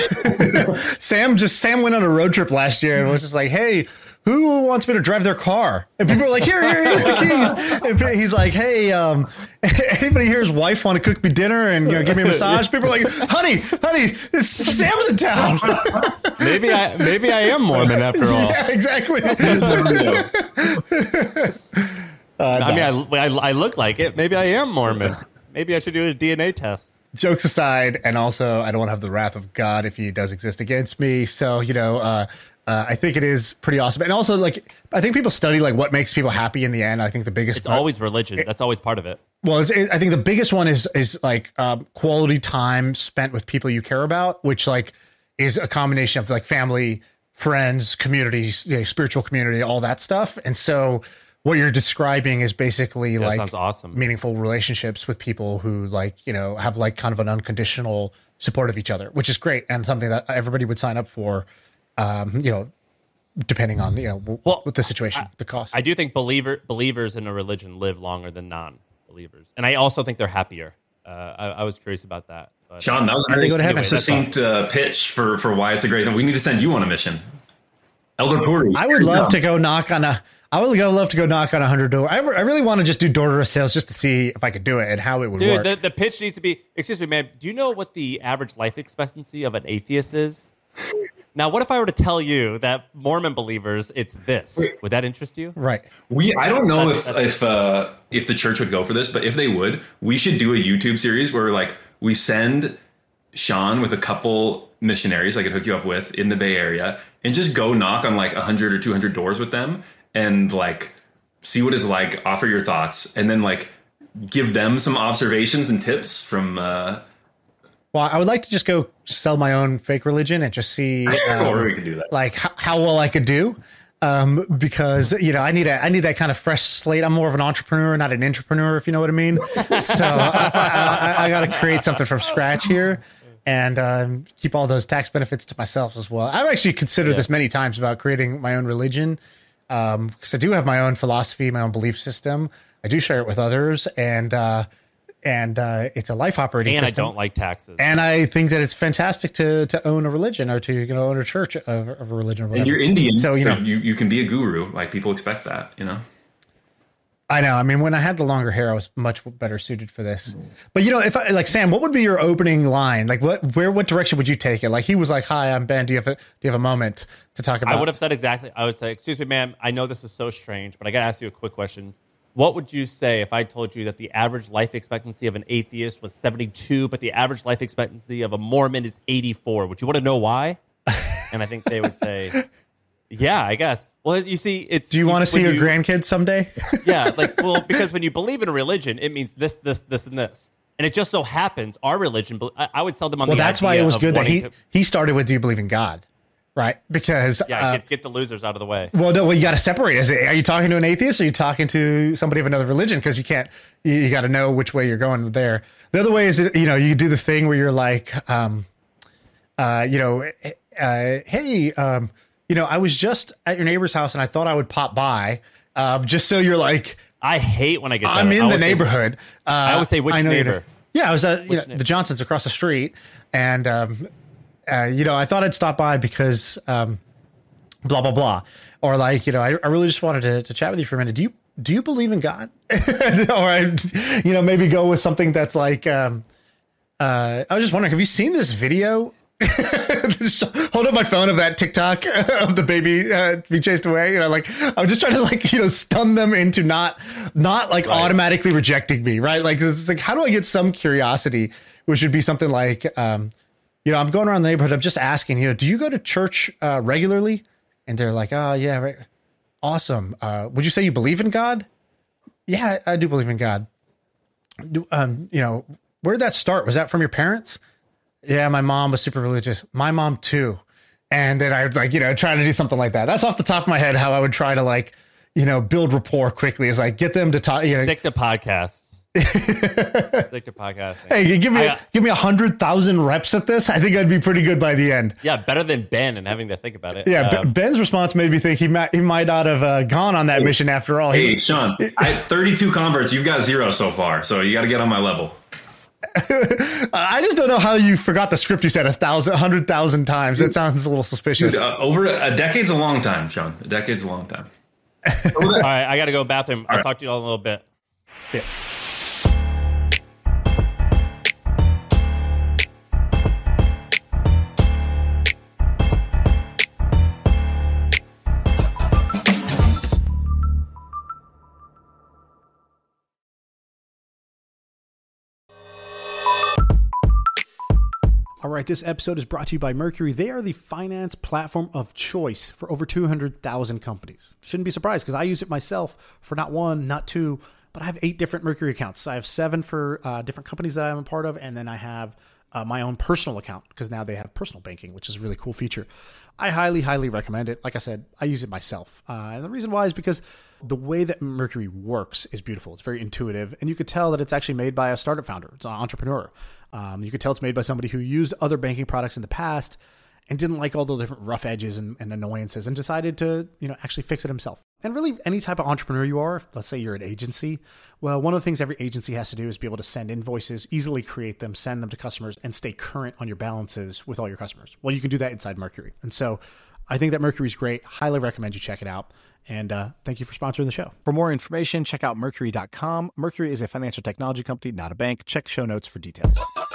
S2: Sam went on a road trip last year and was just like, hey, who wants me to drive their car? And people are like, here's the keys. And he's like, hey, anybody here's wife want to cook me dinner and give me a massage? People are like, honey, Sam's in town.
S1: Maybe I am Mormon after all.
S2: Yeah, exactly.
S1: I look like it. Maybe I am Mormon. Maybe I should do a DNA test.
S2: Jokes aside, and also I don't want to have the wrath of God if he does exist against me. So, I think it is pretty awesome. And also, like, I think people study like what makes people happy in the end. I think the biggest
S1: It's always religion. That's always part of it.
S2: Well, I think the biggest one is like quality time spent with people you care about, which like is a combination of like family, friends, communities, spiritual community, all that stuff. And so what you're describing is basically like
S1: sounds awesome.
S2: Meaningful relationships with people who like, have like kind of an unconditional support of each other, which is great. And something that everybody would sign up for, depending on, what the situation, the cost.
S1: I do think believers in a religion live longer than non-believers. And I also think they're happier. I was curious about that. But,
S5: Sean, that was a
S2: they go to heaven.
S5: succinct pitch for why it's a great thing. We need to send you on a mission. Elder Puri.
S2: I would love to go knock on 100 doors. I really want to just do door-to-door sales just to see if I could do it and how it would work.
S1: The pitch needs to be, excuse me, man, do you know what the average life expectancy of an atheist is? Now, what if I were to tell you that Mormon believers, it's this? Would that interest you?
S2: Right.
S5: I don't know if the church would go for this, but if they would, we should do a YouTube series where like we send Sean with a couple missionaries I could hook you up with in the Bay Area and just go knock on like 100 or 200 doors with them and like see what it's like, offer your thoughts, and then like give them some observations and tips from
S2: Well, I would like to just go sell my own fake religion and just see
S5: or we can do that.
S2: like how well I could do. Because I need that kind of fresh slate. I'm more of an entrepreneur, not an intrapreneur, if you know what I mean. So I got to create something from scratch here and keep all those tax benefits to myself as well. I've actually considered this many times about creating my own religion because I do have my own philosophy, my own belief system. I do share it with others, and it's a life operating
S1: And
S2: system.
S1: I don't like taxes.
S2: And I think that it's fantastic to own a religion or to own a church of a religion or whatever.
S5: And you're Indian,
S2: so
S5: you can be a guru. Like people expect that,
S2: I know. I mean, when I had the longer hair, I was much better suited for this. But if I like Sam, what would be your opening line? Like, what direction would you take it? Like, he was like, "Hi, I'm Ben. Do you have a moment to talk about?"
S1: I would have said exactly. I would say, "Excuse me, ma'am. I know this is so strange, but I got to ask you a quick question. what would you say if I told you that the average life expectancy of an atheist was 72, but the average life expectancy of a Mormon is 84? Would you want to know why? And I think they would say, yeah, I guess. Well, you see, it's...
S2: Do you want to see your grandkids someday?
S1: Yeah, because when you believe in a religion, it means this, and this. And it just so happens our religion, I would sell them on the idea.
S2: Well, that's why it was good that he started with, do you believe in God? Right? Because...
S1: Yeah, get the losers out of the way.
S2: Well, no, you got to separate. Are you talking to an atheist or are you talking to somebody of another religion? Because you can't... You got to know which way you're going there. The other way is, you do the thing where you're like, hey... I was just at your neighbor's house and I thought I would pop by, just so you're like,
S1: I hate when I get that.
S2: I'm in the neighborhood.
S1: I always say, which neighbor?
S2: Yeah, I was at the Johnsons across the street. And, I thought I'd stop by because blah, blah, blah. Or like, I really just wanted to chat with you for a minute. Do you believe in God? Or, maybe go with something that's like, I was just wondering, have you seen this video? Just hold up my phone of that TikTok of the baby being chased away. I was just trying to stun them into not automatically rejecting me. Right. Like, it's like, how do I get some curiosity, which would be something like, I'm going around the neighborhood. I'm just asking, do you go to church regularly? And they're like, oh yeah. Right. Awesome. Would you say you believe in God? Yeah, I do believe in God. Where'd that start? Was that from your parents? Yeah, my mom was super religious. My mom too. And then I would try to do something like that. That's off the top of my head how I would try to build rapport quickly, is like get them to talk.
S1: Stick to podcasts. Stick to podcasting.
S2: Hey, give me 100,000 reps at this. I think I'd be pretty good by the end.
S1: Yeah, better than Ben and having to think about it.
S2: Yeah, Ben's response made me think he might not have gone on that mission after all.
S5: Hey, Sean, I had 32 converts. You've got 0 so far, so you got to get on my level.
S2: I just don't know how you forgot the script you said 100,000 times. That sounds a little suspicious.
S5: Dude, over a decade's a long time, Sean. A decade's a long time.
S1: All right, I got to go bathroom. I'll talk to you all in a little bit.
S2: Yeah. All right, this episode is brought to you by Mercury. They are the finance platform of choice for over 200,000 companies. Shouldn't be surprised because I use it myself for not 1, not 2, but I have 8 different Mercury accounts. I have 7 for different companies that I'm a part of, and then I have my own personal account because now they have personal banking, which is a really cool feature. I highly, highly recommend it. Like I said, I use it myself. And the reason why is because the way that Mercury works is beautiful. It's very intuitive, and you could tell that it's actually made by a startup founder. It's an entrepreneur. You could tell it's made by somebody who used other banking products in the past and didn't like all the different rough edges and annoyances and decided to, actually fix it himself. And really, any type of entrepreneur you are, let's say you're an agency, well, one of the things every agency has to do is be able to send invoices, easily create them, send them to customers, and stay current on your balances with all your customers. Well, you can do that inside Mercury. And so I think that Mercury's great. Highly recommend you check it out. And thank you for sponsoring the show. For more information, check out Mercury.com. Mercury is a financial technology company, not a bank. Check show notes for details.